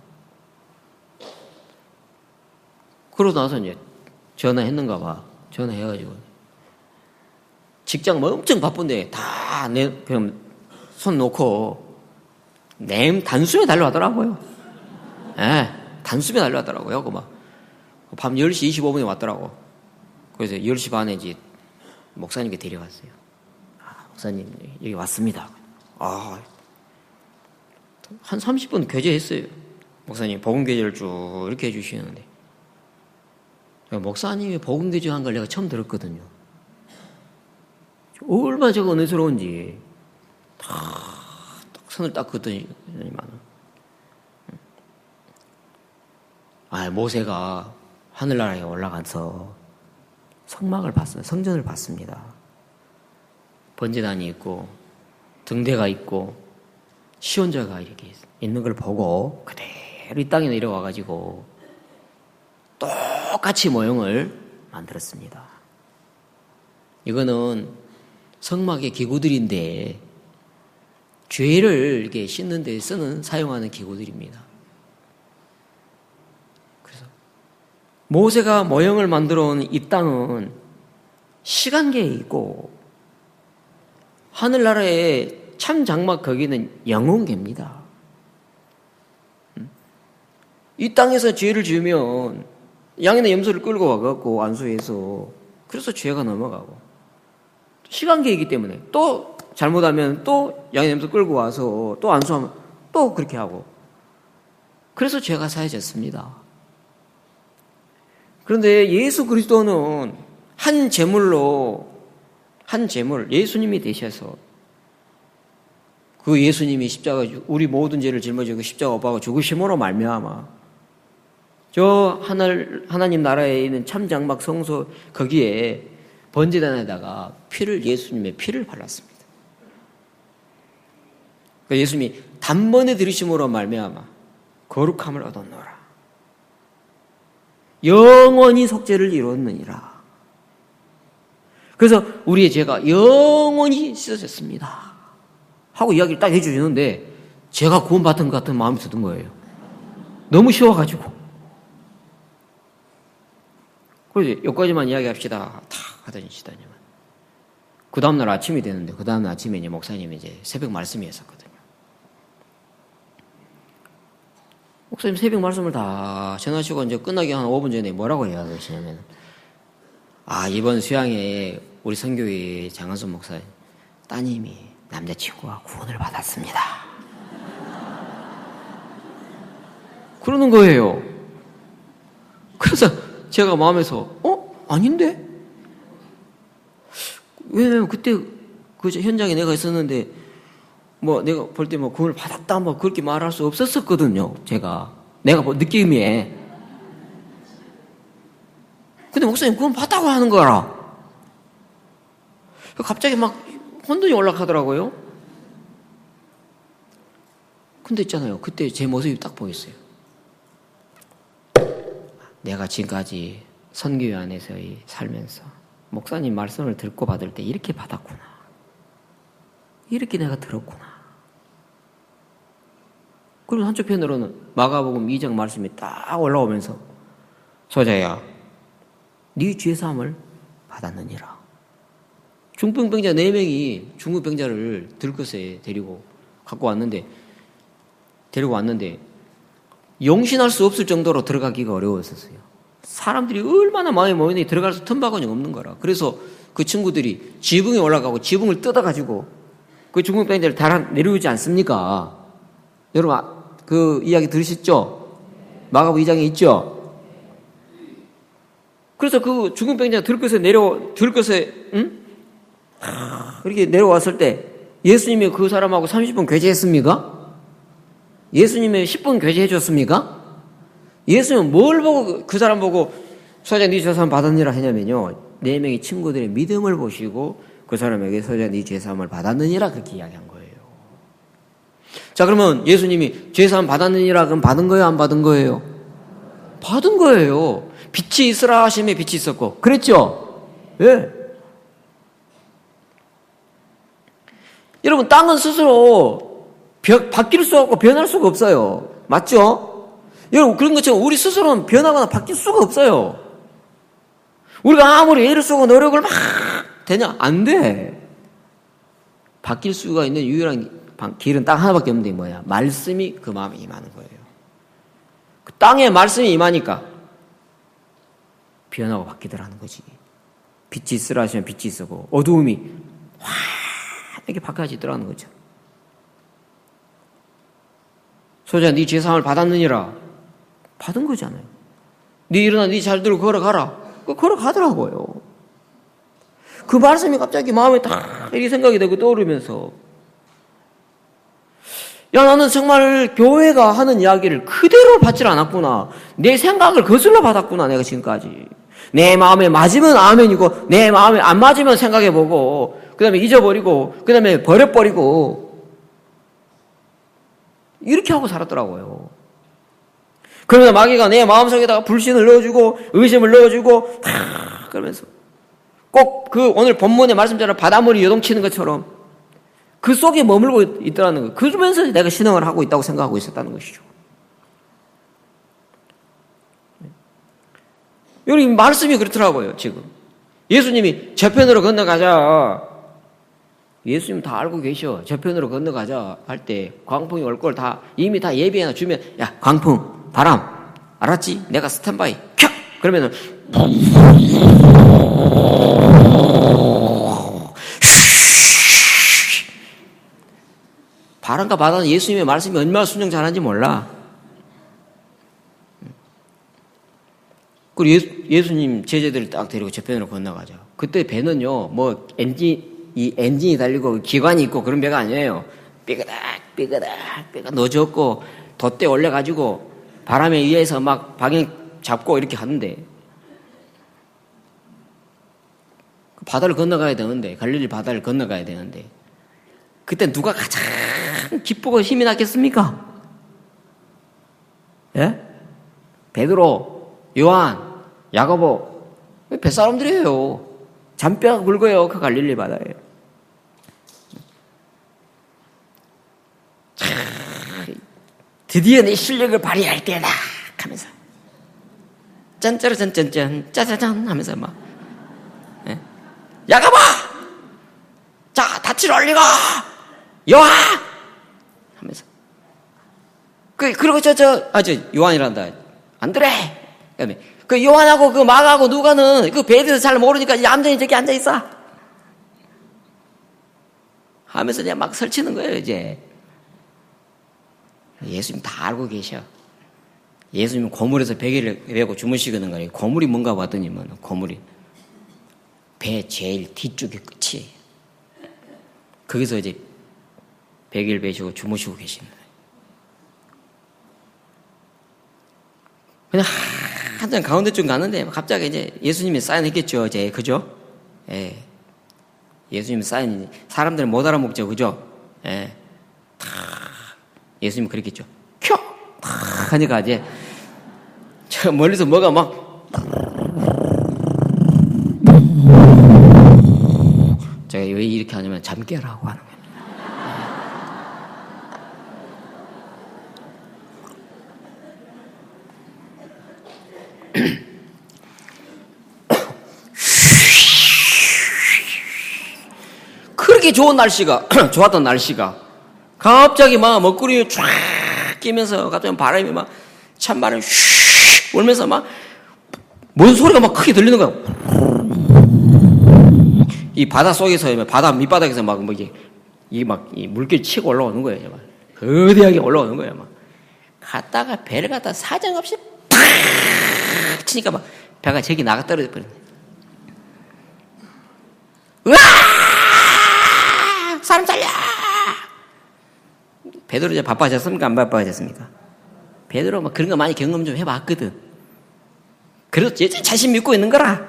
그러고 나서 이제 전화했는가 봐. 전화해가지고 직장 뭐 엄청 바쁜데 다 그냥 손 놓고 단숨에 달려왔더라고요. 예, 단숨에 달려왔더라고요. 그 막 밤 10시 25분에 왔더라고. 그래서 10시 반에 이제 목사님께 데려왔어요. 아, 목사님 여기 왔습니다. 아, 한 30분 교제했어요. 목사님 복음 교제를 쭉 이렇게 해주시는데 목사님이 복음 교제한 걸 내가 처음 들었거든요. 얼마나 제가 은혜스러운지 다 손을 딱 긋더니 모세가 하늘나라에 올라가서 성막을 봤어요. 성전을 봤습니다. 번제단이 있고 등대가 있고 시온자가 이렇게 있는 걸 보고 그대로 이 땅에 내려와가지고 똑같이 모형을 만들었습니다. 이거는 성막의 기구들인데 죄를 이렇게 씻는 데 사용하는 기구들입니다. 그래서 모세가 모형을 만들어 온 이 땅은 시간계에 있고 하늘나라의 참 장막 거기는 영혼계입니다. 이 땅에서 죄를 지으면 양이나 염소를 끌고 와갖고 안수해서 그래서 죄가 넘어가고 시간계이기 때문에 또 잘못하면 또 양이나 염소 끌고 와서 또 안수하면 또 그렇게 하고 그래서 죄가 사해졌습니다. 그런데 예수 그리스도는 한 제물 예수님이 되셔서 그 예수님이 십자가 우리 모든 죄를 짊어지고 십자가 못 박아 죽으심으로 말미암아 저 하나님 나라에 있는 참장막 성소 거기에 번제단에다가 예수님의 피를 발랐습니다. 예수님이 단번에 들이심으로 말미암아 거룩함을 얻었노라. 영원히 속죄를 이뤘느니라. 그래서 우리의 죄가 영원히 씻어졌습니다 하고 이야기를 딱 해주시는데 제가 구원받은 것 같은 마음이 드는 거예요. 너무 쉬워가지고. 그래서 여기까지만 이야기합시다. 다 하더니시다니만. 그 다음날 아침이 되는데 그 다음날 아침에 이제 목사님이 이제 새벽 말씀이었었거든요. 목사님 새벽 말씀을 다 전하시고 이제 끝나기 한 5분 전에 뭐라고 해야 되시냐면 이번 수양회에 우리 선교회 장한순 목사님 따님이 남자친구와 구원을 받았습니다. 그러는 거예요. 그래서 제가 마음에서 아닌데? 왜냐면 그때 그 현장에 내가 있었는데 뭐 내가 볼 때 뭐 구원을 받았다 뭐 그렇게 말할 수 없었거든요. 내가 뭐 느낌에. 근데 목사님 구원 받다고 하는 거라. 갑자기 막 혼돈이 올라가더라고요. 근데 있잖아요. 그때 제 모습이 딱 보였어요. 내가 지금까지 선교회 안에서 살면서 목사님 말씀을 듣고 받을 때 이렇게 받았구나. 이렇게 내가 들었구나. 그리고 한쪽편으로는 마가복음 2장 말씀이 딱 올라오면서 소자야 네 죄사함을 받았느니라. 중풍병자 4명이 중풍병자를 들것에 데리고 왔는데 용신할 수 없을 정도로 들어가기가 어려웠었어요. 사람들이 얼마나 많이 모이니 들어갈 수 틈바구니 없는 거라. 그래서 그 친구들이 지붕에 올라가고 지붕을 뜯어가지고 그 중풍병자를 달아 내려오지 않습니까? 여러분 그 이야기 들으셨죠? 마가복음 2장에 있죠? 그래서 그 중풍병자 들것에 그렇게 내려왔을 때 예수님이 그 사람하고 30분 교제했습니까? 예수님이 10분 교제해 줬습니까? 예수님은 뭘 보고 그 사람 보고 소자 네 죄사함 받았느니라 하냐면요 4명의 친구들의 믿음을 보시고 그 사람에게 소자 네 죄사함을 받았느니라 그렇게 이야기한 거예요. 자 그러면 예수님이 죄사함 받았느니라 그럼 받은 거예요? 안 받은 거예요? 받은 거예요. 빛이 있으라 하심에 빛이 있었고 그랬죠? 예. 여러분 땅은 스스로 바뀔 수 없고 변할 수가 없어요. 맞죠? 여러분 그런 것처럼 우리 스스로는 변하거나 바뀔 수가 없어요. 우리가 아무리 애를 쓰고 노력을 막 되냐? 안 돼. 바뀔 수가 있는 유일한 길은 딱 하나밖에 없는데 뭐야? 말씀이 그 마음에 임하는 거예요. 그 땅에 말씀이 임하니까 변하고 바뀌더라는 거지. 빛이 있으라 하시면 빛이 있었고 어두움이 이렇게 바뀌어지더라는 거죠. 소자 네 죄사함을 받았느니라. 받은 거잖아요. 네 일어나 네 잘들고 걸어가라. 걸어가더라고요. 그 말씀이 갑자기 마음에 딱 이렇게 생각이 되고 떠오르면서 야 나는 정말 교회가 하는 이야기를 그대로 받질 않았구나. 내 생각을 거슬러 받았구나 내가 지금까지. 내 마음에 맞으면 아멘이고 내 마음에 안 맞으면 생각해보고 그 다음에 잊어버리고 그 다음에 버려버리고 이렇게 하고 살았더라고요. 그러면 마귀가 내 마음속에다가 불신을 넣어주고 의심을 넣어주고 다 그러면서 꼭 그 오늘 본문의 말씀처럼 바닷물이 요동치는 것처럼 그 속에 머물고 있더라는 거예요. 그러면서 내가 신앙을 하고 있다고 생각하고 있었다는 것이죠. 여기 말씀이 그렇더라고요. 지금 예수님이 저편으로 건너가자. 예수님 다 알고 계셔. 저편으로 건너가자 할 때 광풍이 올 걸 다 이미 다 예비해놔 주면 야 광풍 바람 알았지? 내가 스탠바이 켜! 그러면은 바람과 바다는 예수님의 말씀이 얼마나 순종 잘하는지 몰라. 그리고 예수님 제자들을 딱 데리고 저편으로 건너가죠. 그때 배는요 뭐 엔진이 달리고 기관이 있고 그런 배가 아니에요. 삐그덕 넣어줬고 돛대 올려가지고 바람에 의해서 막 방향 잡고 이렇게 하는데 바다를 건너가야 되는데 갈릴리 바다를 건너가야 되는데 그때 누가 가장 기쁘고 힘이 났겠습니까? 예? 베드로, 요한, 야고보 뱃사람들이에요. 잔뼈가 굵어요. 그 갈릴리 바다에. 드디어 내 실력을 발휘할 때다 하면서 짠짜라짠짠짠 짜자잔 하면서 막 야가봐! 자 다치를 올리고 요한! 하면서 그리고 요한이란다. 안드레! 그다음에 그 요한하고 그 마가하고 누가는 그 배에 대해서 잘 모르니까 얌전히 저기 앉아있어. 하면서 그냥 막 설치는 거예요, 이제. 예수님 다 알고 계셔. 예수님은 고물에서 베개를 메고 주무시는 거예요. 고물이 뭔가 봤더니만 고물이 배 제일 뒤쪽이 끝이에요. 거기서 이제 베개를 베시고 주무시고 계시는 거예요. 그냥 한참 가운데쯤 가는데 갑자기 이제 예수님이 사인했겠죠, 이제 그죠? 예. 예수님 사인 사람들은 못 알아먹죠, 그죠? 예. 예수님은 그랬겠죠. 켜! 하니까 이제 저 멀리서 뭐가 막 제가 왜 이렇게 하냐면 잠 깨라고 하는 거예요. 그렇게 좋은 날씨가 좋았던 날씨가 갑자기 막 먹구름이 쫙 끼면서 갑자기 바람이 막 찬바람이 슉 불면서 막 뭔 소리가 막 크게 들리는 거야. 이 바다 속에서 바다 밑바닥에서 막 뭐 이게 막 이 물길 치고 올라오는 거예요. 막 거대하게 올라오는 거예요. 막 갔다가 배를 갖다 사정없이 팍 치니까 막 배가 저기 나가 떨어져 버려. 으아! 사람 살려! 베드로 이제 바빠졌습니까? 안 바빠졌습니까? 베드로 막 그런 거 많이 경험 좀 해봤거든. 그래도 여전히 자신 믿고 있는 거라.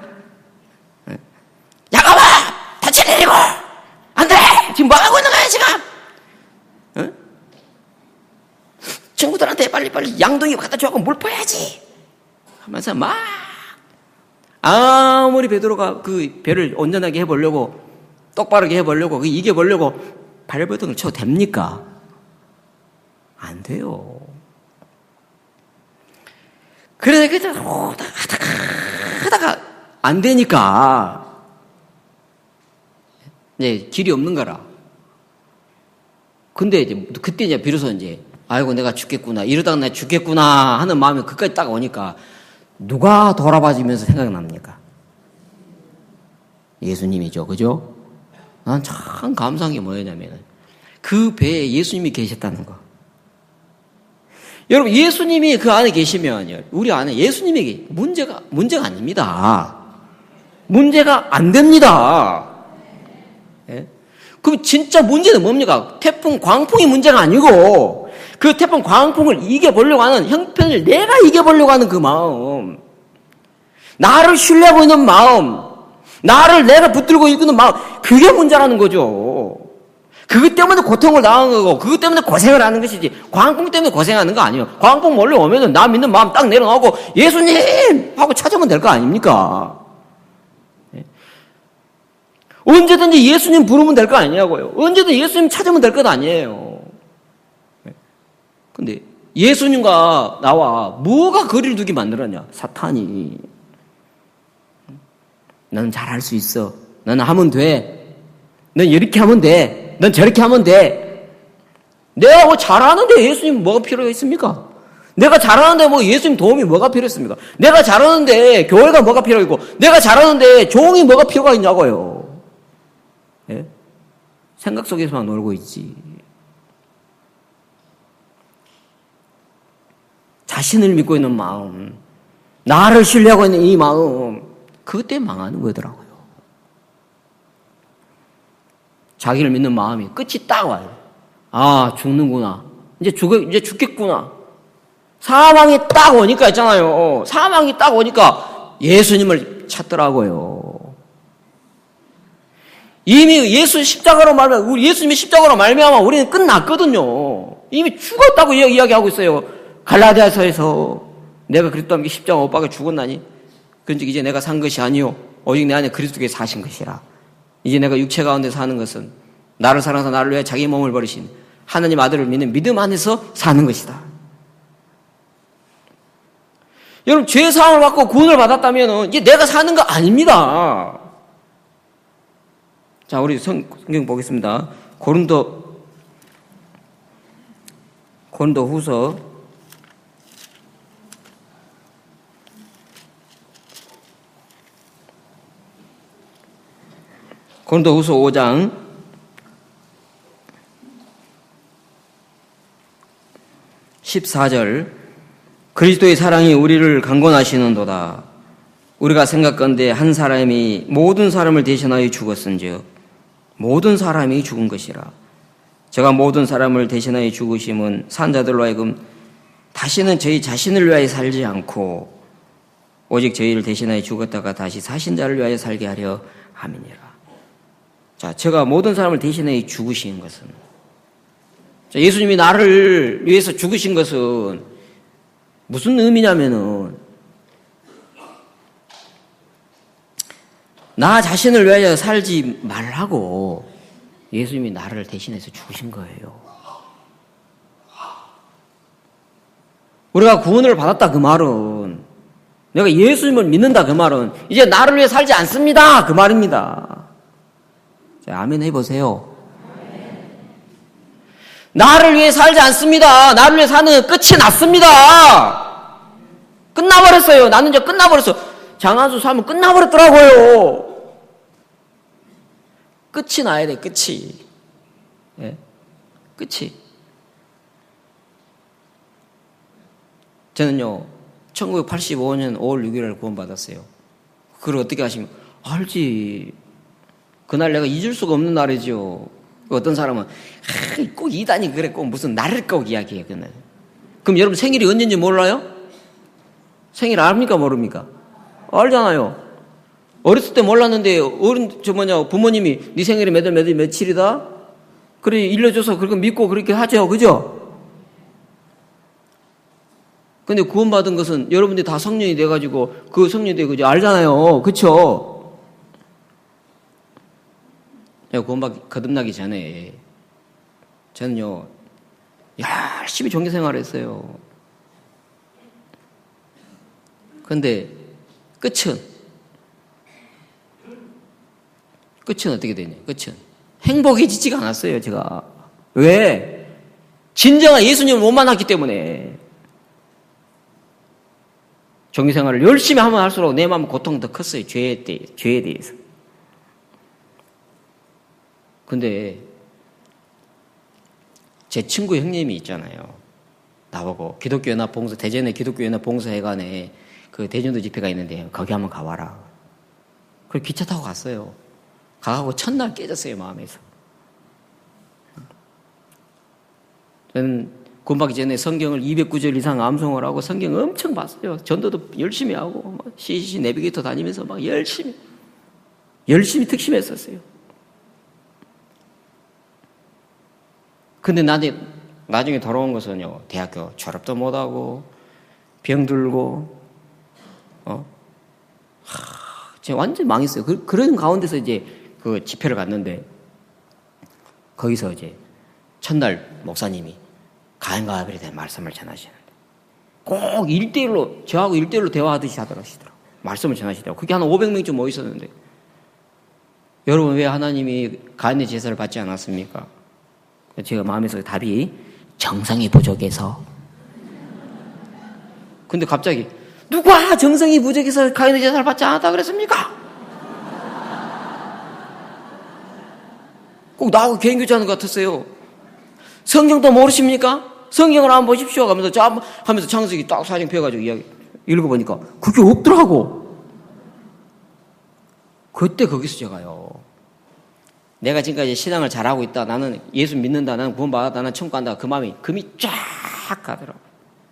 야가봐! 다치 내리고! 안 돼! 지금 뭐 하고 있는 거야, 지금? 응? 친구들한테 빨리빨리 양동이 갖다 줘갖고 물 퍼야지! 하면서 막, 아무리 베드로가 그 배를 온전하게 해보려고, 똑바르게 해보려고, 이겨보려고 발버둥을 쳐도 됩니까? 안 돼요. 그래서 하다가 안 되니까 이제 길이 없는 거라. 근데 이제 그때 이제 비로소 이제 아이고 내가 죽겠구나 이러다가 내가 죽겠구나 하는 마음이 그까지 딱 오니까 누가 돌아봐주면서 생각납니까? 예수님이죠, 그죠? 난 참 감사한 게 뭐냐면 그 배에 예수님이 계셨다는 거. 여러분, 예수님이 그 안에 계시면, 우리 안에 예수님에게 문제가 아닙니다. 문제가 안 됩니다. 예? 그럼 진짜 문제는 뭡니까? 태풍, 광풍이 문제가 아니고, 그 태풍, 광풍을 이겨보려고 하는 형편을 내가 이겨보려고 하는 그 마음, 나를 신뢰하고 있는 마음, 나를 내가 붙들고 있는 마음, 그게 문제라는 거죠. 그것 때문에 고통을 당한 거고, 그것 때문에 고생을 하는 것이지, 광풍 때문에 고생하는 거 아니에요. 광풍 몰려오면은 나 믿는 마음 딱 내려놓고, 예수님! 하고 찾으면 될 거 아닙니까? 언제든지 예수님 부르면 될 거 아니냐고요. 언제든 예수님 찾으면 될 것 아니에요. 근데 예수님과 나와 뭐가 거리를 두게 만들었냐? 사탄이. 너는 잘할 수 있어. 너는 하면 돼. 넌 이렇게 하면 돼. 넌 저렇게 하면 돼. 내가 뭐 잘하는데 예수님 뭐가 필요가 있습니까? 내가 잘하는데 뭐 예수님 도움이 뭐가 필요했습니까? 내가 잘하는데 교회가 뭐가 필요하고, 내가 잘하는데 종이 뭐가 필요가 있냐고요. 예? 생각 속에서만 놀고 있지. 자신을 믿고 있는 마음, 나를 신뢰하고 있는 이 마음, 그것 때문에 망하는 거더라고요. 자기를 믿는 마음이 끝이 딱 와요. 아, 죽는구나. 이제 죽겠구나. 사망이 딱 오니까 있잖아요. 사망이 딱 오니까 예수님을 찾더라고요. 이미 예수 십자가로 말하면, 우리 예수님이 십자가로 말미암아 우리는 끝났거든요. 이미 죽었다고 이야기하고 있어요. 갈라디아서에서 내가 그리스도와 함께 십자가 못 박아 죽었나니? 그런즉 이제 내가 산 것이 아니요 오직 내 안에 그리스도께서 사신 것이라. 이제 내가 육체 가운데 사는 것은 나를 사랑하사 나를 위해 자기 몸을 버리신 하나님 아들을 믿는 믿음 안에서 사는 것이다. 여러분, 죄 사함을 받고 구원을 받았다면 이제 내가 사는 거 아닙니다. 자, 우리 성경 보겠습니다. 고린도후서 5장 14절 그리스도의 사랑이 우리를 강권하시는도다. 우리가 생각건대 한 사람이 모든 사람을 대신하여 죽었은즉 모든 사람이 죽은 것이라. 제가 모든 사람을 대신하여 죽으심은 산자들로 하여금 다시는 저희 자신을 위하여 살지 않고 오직 저희를 대신하여 죽었다가 다시 사신 자를 위하여 살게 하려 함이니라. 자, 제가 모든 사람을 대신하여 죽으신 것은, 자, 예수님이 나를 위해서 죽으신 것은 무슨 의미냐면은 나 자신을 위하여 살지 말라고 예수님이 나를 대신해서 죽으신 거예요. 우리가 구원을 받았다 그 말은, 내가 예수님을 믿는다 그 말은 이제 나를 위해 살지 않습니다 그 말입니다. 자, 아멘 해보세요. 나를 위해 살지 않습니다. 나를 위해 사는 끝이 났습니다. 끝나버렸어요. 나는 이제 끝나버렸어. 장안수 사면 끝나버렸더라고요. 끝이 나야 돼, 끝이. 예? 끝이. 저는요, 1985년 5월 6일을 구원받았어요. 그걸 어떻게 하시면, 알지. 그날 내가 잊을 수가 없는 날이죠. 어떤 사람은, 꼭 이단이 그래, 꼭 무슨 날을 꼭 이야기해, 그날. 그럼 여러분 생일이 언제인지 몰라요? 생일 압니까, 모릅니까? 알잖아요. 어렸을 때 몰랐는데, 부모님이 네 생일이 몇 월 며칠이다? 그래, 일러줘서 그렇게 믿고 그렇게 하죠. 그죠? 근데 구원받은 것은 여러분들이 다 성년이 돼가지고, 그 성년이 되고, 알잖아요. 그쵸? 내가 거듭나기 전에, 저는요, 열심히 종교 생활을 했어요. 근데, 끝은 어떻게 되냐? 끝은 행복해지지가 않았어요, 제가. 왜? 진정한 예수님을 못 만났기 때문에. 종교생활을 열심히 하면 할수록 내 마음 고통은 더 컸어요, 죄에 대해서. 근데 제 친구 형님이 있잖아요. 나보고 대전의 기독교연합 봉사회관에 그 대전도 집회가 있는데 거기 한번 가봐라. 그래서 기차 타고 갔어요. 가고 첫날 깨졌어요, 마음에서. 저는 구원받기 전에 성경을 209절 이상 암송을 하고 성경 엄청 봤어요. 전도도 열심히 하고 CCC 내비게이터 다니면서 막 열심히 특심했었어요. 근데 나중에 돌아온 것은요, 대학교 졸업도 못하고 병들고 제가 완전 망했어요. 그런 가운데서 이제 그 집회를 갔는데 거기서 이제 첫날 목사님이 가인과 아벨에 대한 말씀을 전하시는데 꼭 저하고 1대1로 대화하듯이 하시더라고요. 말씀을 전하시더라고요. 그게 한 500명쯤 모여 있었는데, 여러분 왜 하나님이 가인의 제사를 받지 않았습니까? 제가 마음에서 답이 정성이 부족해서. 근데 갑자기 누가 정성이 부족해서 가인의 제사를 받지 않았다 그랬습니까? 꼭 나하고 개인교제하는 것 같았어요. 성경도 모르십니까? 성경을 한번 보십시오 하면서 창세기 딱 사진 펴가지고 이야기 읽어보니까 그게 없더라고. 그때 거기서 제가요, 내가 지금까지 신앙을 잘하고 있다, 나는 예수 믿는다, 나는 구원받았다, 나는 천국 간다, 그 마음이 금이 쫙 가더라고요.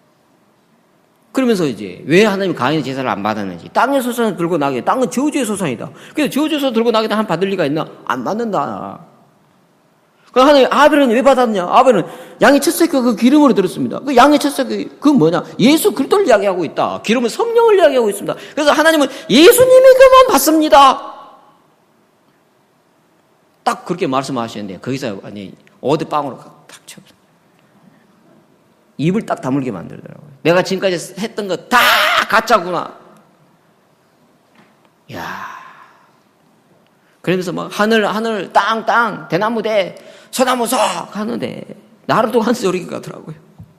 그러면서 이제 왜 하나님이 가인의 제사를 안 받았는지, 땅의 소산을 들고 나게, 땅은 저주의 소산이다. 그래서 저주의 소산 들고 나게 한 받을 리가 있나? 안 받는다. 그 하나님, 아벨은 왜 받았냐? 아벨은 양의 첫새끼가 그 기름으로 들었습니다. 그 양의 첫새끼, 그 뭐냐? 예수 그리스도를 이야기하고 있다. 기름은 성령을 이야기하고 있습니다. 그래서 하나님은 예수님에게만 받습니다. 딱 그렇게 말씀하시는데, 거기서, 아니, 어드빵으로 탁 쳐. 입을 딱 다물게 만들더라고요. 내가 지금까지 했던 거 다 가짜구나. 야, 그러면서 막 하늘 땅 대나무 대 소나무 석 하는데 나를 또 한 소리 같더라고요.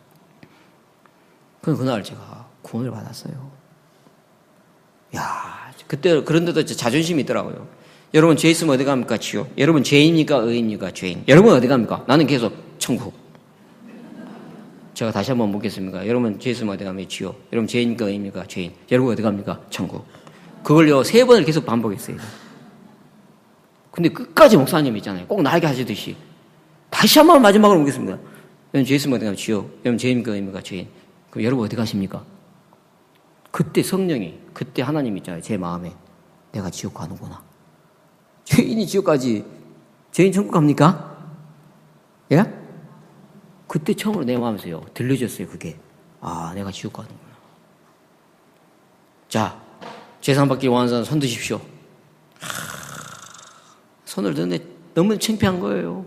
그날 제가 구원을 받았어요. 야, 그때 그런데도 자존심이 있더라고요. 여러분 죄 있으면 어디 갑니까? 지옥. 여러분 죄입니까? 의입니까? 죄인. 여러분 어디 갑니까? 나는 계속 천국. 제가 다시 한번 묻겠습니다. 여러분 죄 있으면 어디 갑니까? 지옥. 여러분 죄입니까? 의입니까? 죄인. 여러분 어디 갑니까? 천국. 그걸요 3번을 계속 반복했어요. 근데 끝까지 목사님 있잖아요. 꼭 나에게 하시듯이 다시 한번 마지막으로 묻겠습니다. 여러분 죄 있으면 어디 갑니까? 지옥. 여러분 죄입니까? 의입니까? 죄인. 그럼 여러분 어디 가십니까? 그때 성령이, 그때 하나님 있잖아요. 제 마음에 내가 지옥 가는구나. 죄인이 지옥까지, 죄인 천국 갑니까? 예? 그때 처음으로 내 마음에서요 들려졌어요. 그게 아, 내가 지옥 가는구나. 자, 재산 받기 원하는 사람 손 드십시오. 손을 드는데 너무 창피한 거예요.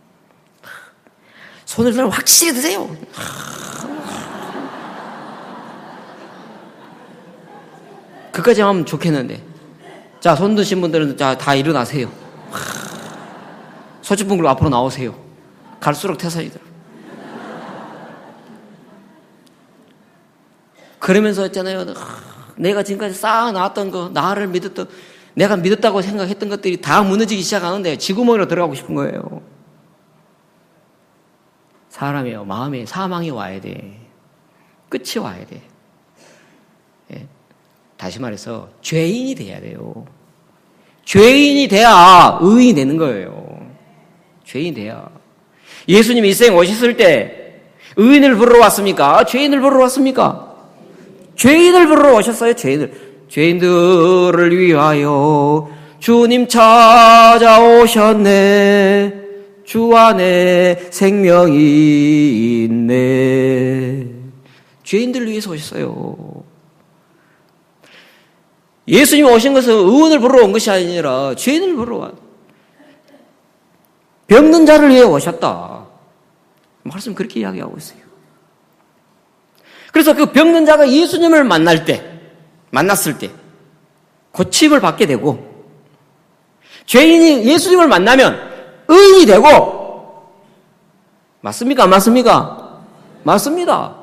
손을 들면 확실히 드세요. 그까지 하면 좋겠는데. 자, 손 드신 분들은 자, 다 일어나세요. 소주분들 앞으로 나오세요. 갈수록 태산이더라. 그러면서 있잖아요. 내가 지금까지 쌓아놨던 거, 나를 믿었던, 내가 믿었다고 생각했던 것들이 다 무너지기 시작하는데 지구멍으로 들어가고 싶은 거예요. 사람이요, 마음에 사망이 와야 돼. 끝이 와야 돼. 예. 다시 말해서 죄인이 돼야 돼요. 죄인이 돼야 의인이 되는 거예요. 죄인이 돼야. 예수님이 이 세상에 오셨을 때 의인을 부르러 왔습니까? 죄인을 부르러 왔습니까? 죄인을 부르러 오셨어요. 죄인들을 위하여 주님 찾아오셨네. 주 안에 생명이 있네. 죄인들을 위해서 오셨어요. 예수님이 오신 것은 의인을 부르러 온 것이 아니라 죄인을 부르러 왔. 병든 자를 위해 오셨다. 말씀 그렇게 이야기하고 있어요. 그래서 그 병든 자가 예수님을 만났을 때 고침을 받게 되고, 죄인이 예수님을 만나면 의인이 되고, 맞습니까? 안 맞습니까? 맞습니다.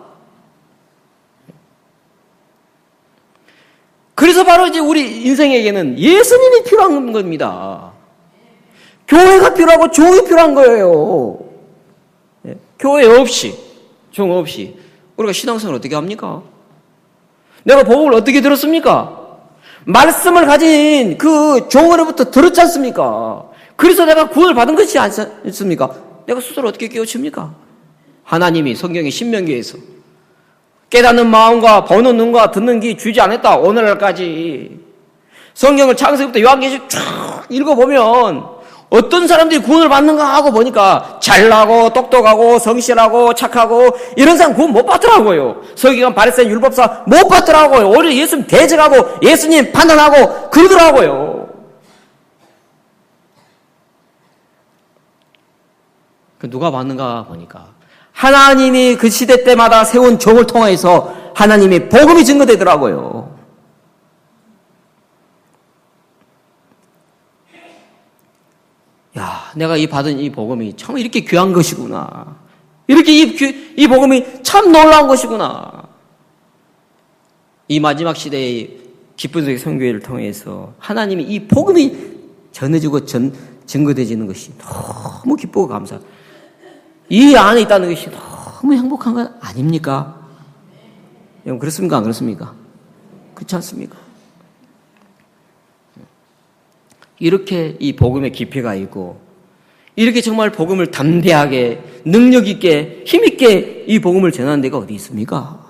그래서 바로 이제 우리 인생에게는 예수님이 필요한 겁니다. 교회가 필요하고 종이 필요한 거예요. 교회 없이, 종 없이 우리가 신앙생활을 어떻게 합니까? 내가 복음을 어떻게 들었습니까? 말씀을 가진 그 종으로부터 들었지 않습니까? 그래서 내가 구원을 받은 것이 아니습니까? 내가 스스로 어떻게 깨우칩니까? 하나님이 성경의 신명기에서 깨닫는 마음과 보는 눈과 듣는 귀 주지 않았다. 오늘날까지 성경을 창세기부터 요한계시록 쭉 읽어보면 어떤 사람들이 구원을 받는가 하고 보니까 잘나고 똑똑하고 성실하고 착하고 이런 사람 구원 못 받더라고요. 서기관 바리새인 율법사 못 받더라고요. 오히려 예수님 대적하고 예수님 판단하고 그러더라고요. 누가 받는가 보니까 하나님이 그 시대 때마다 세운 종을 통해서 하나님이 복음이 증거되더라고요. 야, 내가 받은 이 복음이 참 이렇게 귀한 것이구나. 이렇게 이 복음이 참 놀라운 것이구나. 이 마지막 시대의 기쁜 소식 선교회를 통해서 하나님이 이 복음이 전해지고 증거되지는 것이 너무 기쁘고 감사. 이 안에 있다는 것이 너무 행복한 것 아닙니까? 여러분 그렇습니까? 안 그렇습니까? 그렇지 않습니까? 이렇게 이 복음의 깊이가 있고, 이렇게 정말 복음을 담대하게 능력 있게 힘 있게 이 복음을 전하는 데가 어디 있습니까?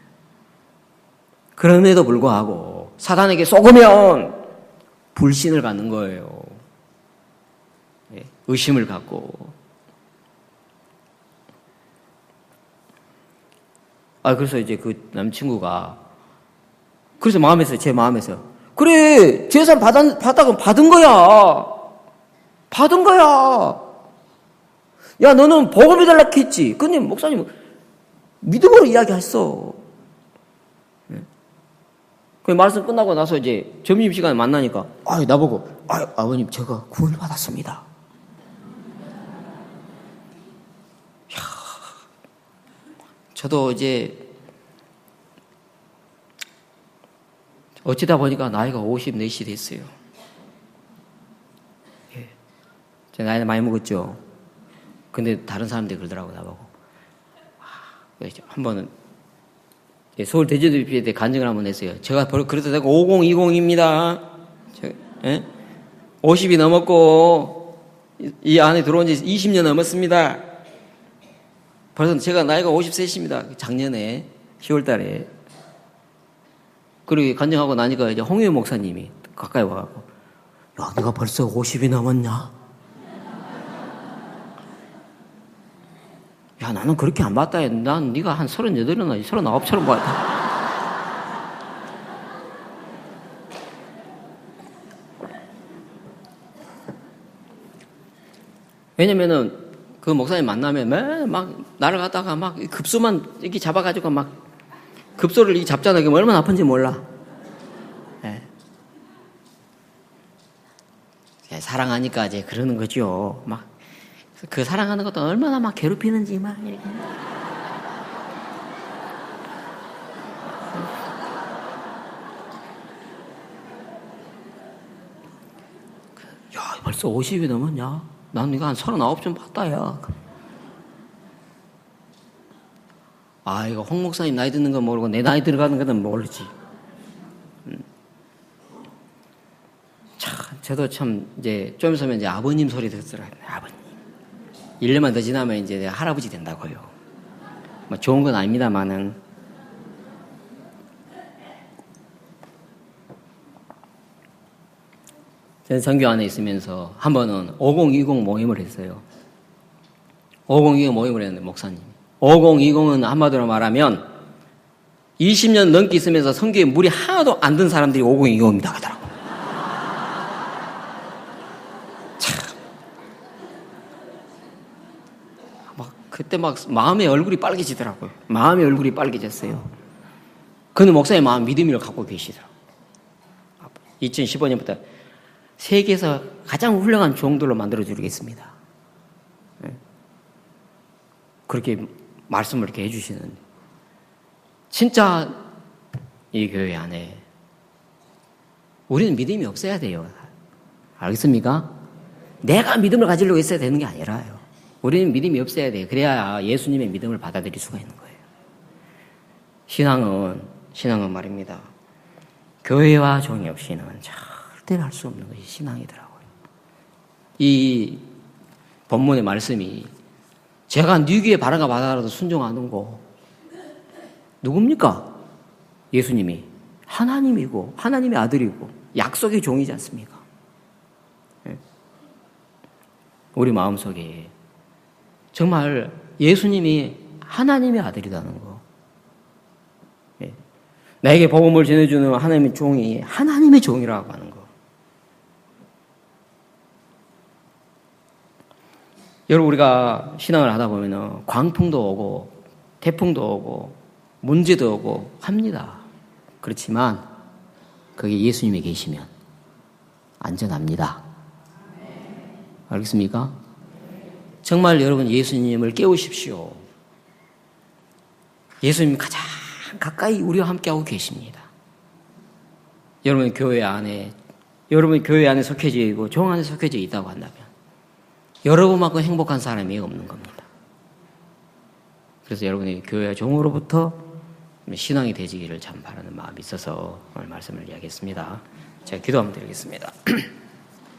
그럼에도 불구하고 사단에게 속으면 불신을 갖는 거예요. 의심을 갖고 그래서 이제 그 남친구가, 그래서 제 마음에서. 그래, 재산 받다가 받은 거야. 받은 거야. 야, 너는 복음해달라고 했지. 근데 목사님, 믿음으로 이야기했어. 그 말씀 끝나고 나서 이제 점심시간에 만나니까, 나보고, 아버님, 제가 구원을 받았습니다. 저도 이제 어찌다 보니까 나이가 54이 됐어요. 예. 제 나이는 많이 먹었죠. 근데 다른 사람들이 그러더라고요, 나보고. 한 번은 서울 대제도협의회 때 간증을 한번 했어요. 제가 그래도 내가 5020입니다. 50이 넘었고 이 안에 들어온 지 20년 넘었습니다. 벌써 제가 나이가 50세입니다. 작년에 10월 달에. 그리고 간증하고 나니까 이제 홍유 목사님이 가까이 와갖고, 야, 네가 벌써 50이 넘었냐? 야, 나는 그렇게 안 봤다. 난 네가 한 38이나 39처럼 봤다. 왜냐면은 그 목사님 만나면 매일 막 나를 갖다가 막 급소만 이렇게 잡아가지고 막 급소를 이렇게 잡잖아요. 그게 얼마나 아픈지 몰라. 예. 사랑하니까 이제 그러는 거죠. 막 그 사랑하는 것도 얼마나 막 괴롭히는지 막 이렇게. 야, 벌써 50이 넘었냐? 난 네가 한 39쯤 봤다, 야. 이거 홍 목사님 나이 듣는 건 모르고 내 나이 들어가는 건 모르지. 저도 참 이제 좀 있으면 이제 아버님 소리 듣더라고요. 아버님. 1년만 더 지나면 이제 할아버지 된다고요. 뭐 좋은 건 아닙니다만은. 저는 선교 안에 있으면서 한 번은 5020 모임을 했어요. 5020 모임을 했는데 목사님. 5020은 한마디로 말하면 20년 넘게 있으면서 선교에 물이 하나도 안 든 사람들이 5020입니다 하더라고요. 그때 막 마음의 얼굴이 빨개지더라고요. 마음의 얼굴이 빨개졌어요. 그는 목사의 마음 믿음을 갖고 계시더라고요. 2015년부터 세계에서 가장 훌륭한 종들로 만들어주겠습니다. 그렇게 말씀을 이렇게 해주시는. 진짜 이 교회 안에 우리는 믿음이 없어야 돼요. 알겠습니까? 내가 믿음을 가지려고 했어야 되는 게 아니라요. 우리는 믿음이 없어야 돼요. 그래야 예수님의 믿음을 받아들일 수가 있는 거예요. 신앙은 말입니다. 교회와 종이 없이는 절대로 할 수 없는 것이 신앙이더라고요. 이 본문의 말씀이 제가 누구의 바람과 바다라도 순종하는 거 누굽니까? 예수님이 하나님이고 하나님의 아들이고 약속의 종이지 않습니까? 우리 마음속에 정말 예수님이 하나님의 아들이라는 거. 나에게 복음을 전해주는 하나님의 종이 하나님의 종이라고 하는 거. 여러분, 우리가 신앙을 하다 보면 광풍도 오고 태풍도 오고 문제도 오고 합니다. 그렇지만 거기 예수님이 계시면 안전합니다. 알겠습니까? 정말 여러분 예수님을 깨우십시오. 예수님 가장 가까이 우리와 함께하고 계십니다. 여러분 교회 안에 속해져 있고 종 안에 속해져 있다고 한다면 여러분만큼 행복한 사람이 없는 겁니다. 그래서 여러분이 교회와 종으로부터 신앙이 되시기를 참 바라는 마음이 있어서 오늘 말씀을 이야기했습니다. 제가 기도 한번 드리겠습니다.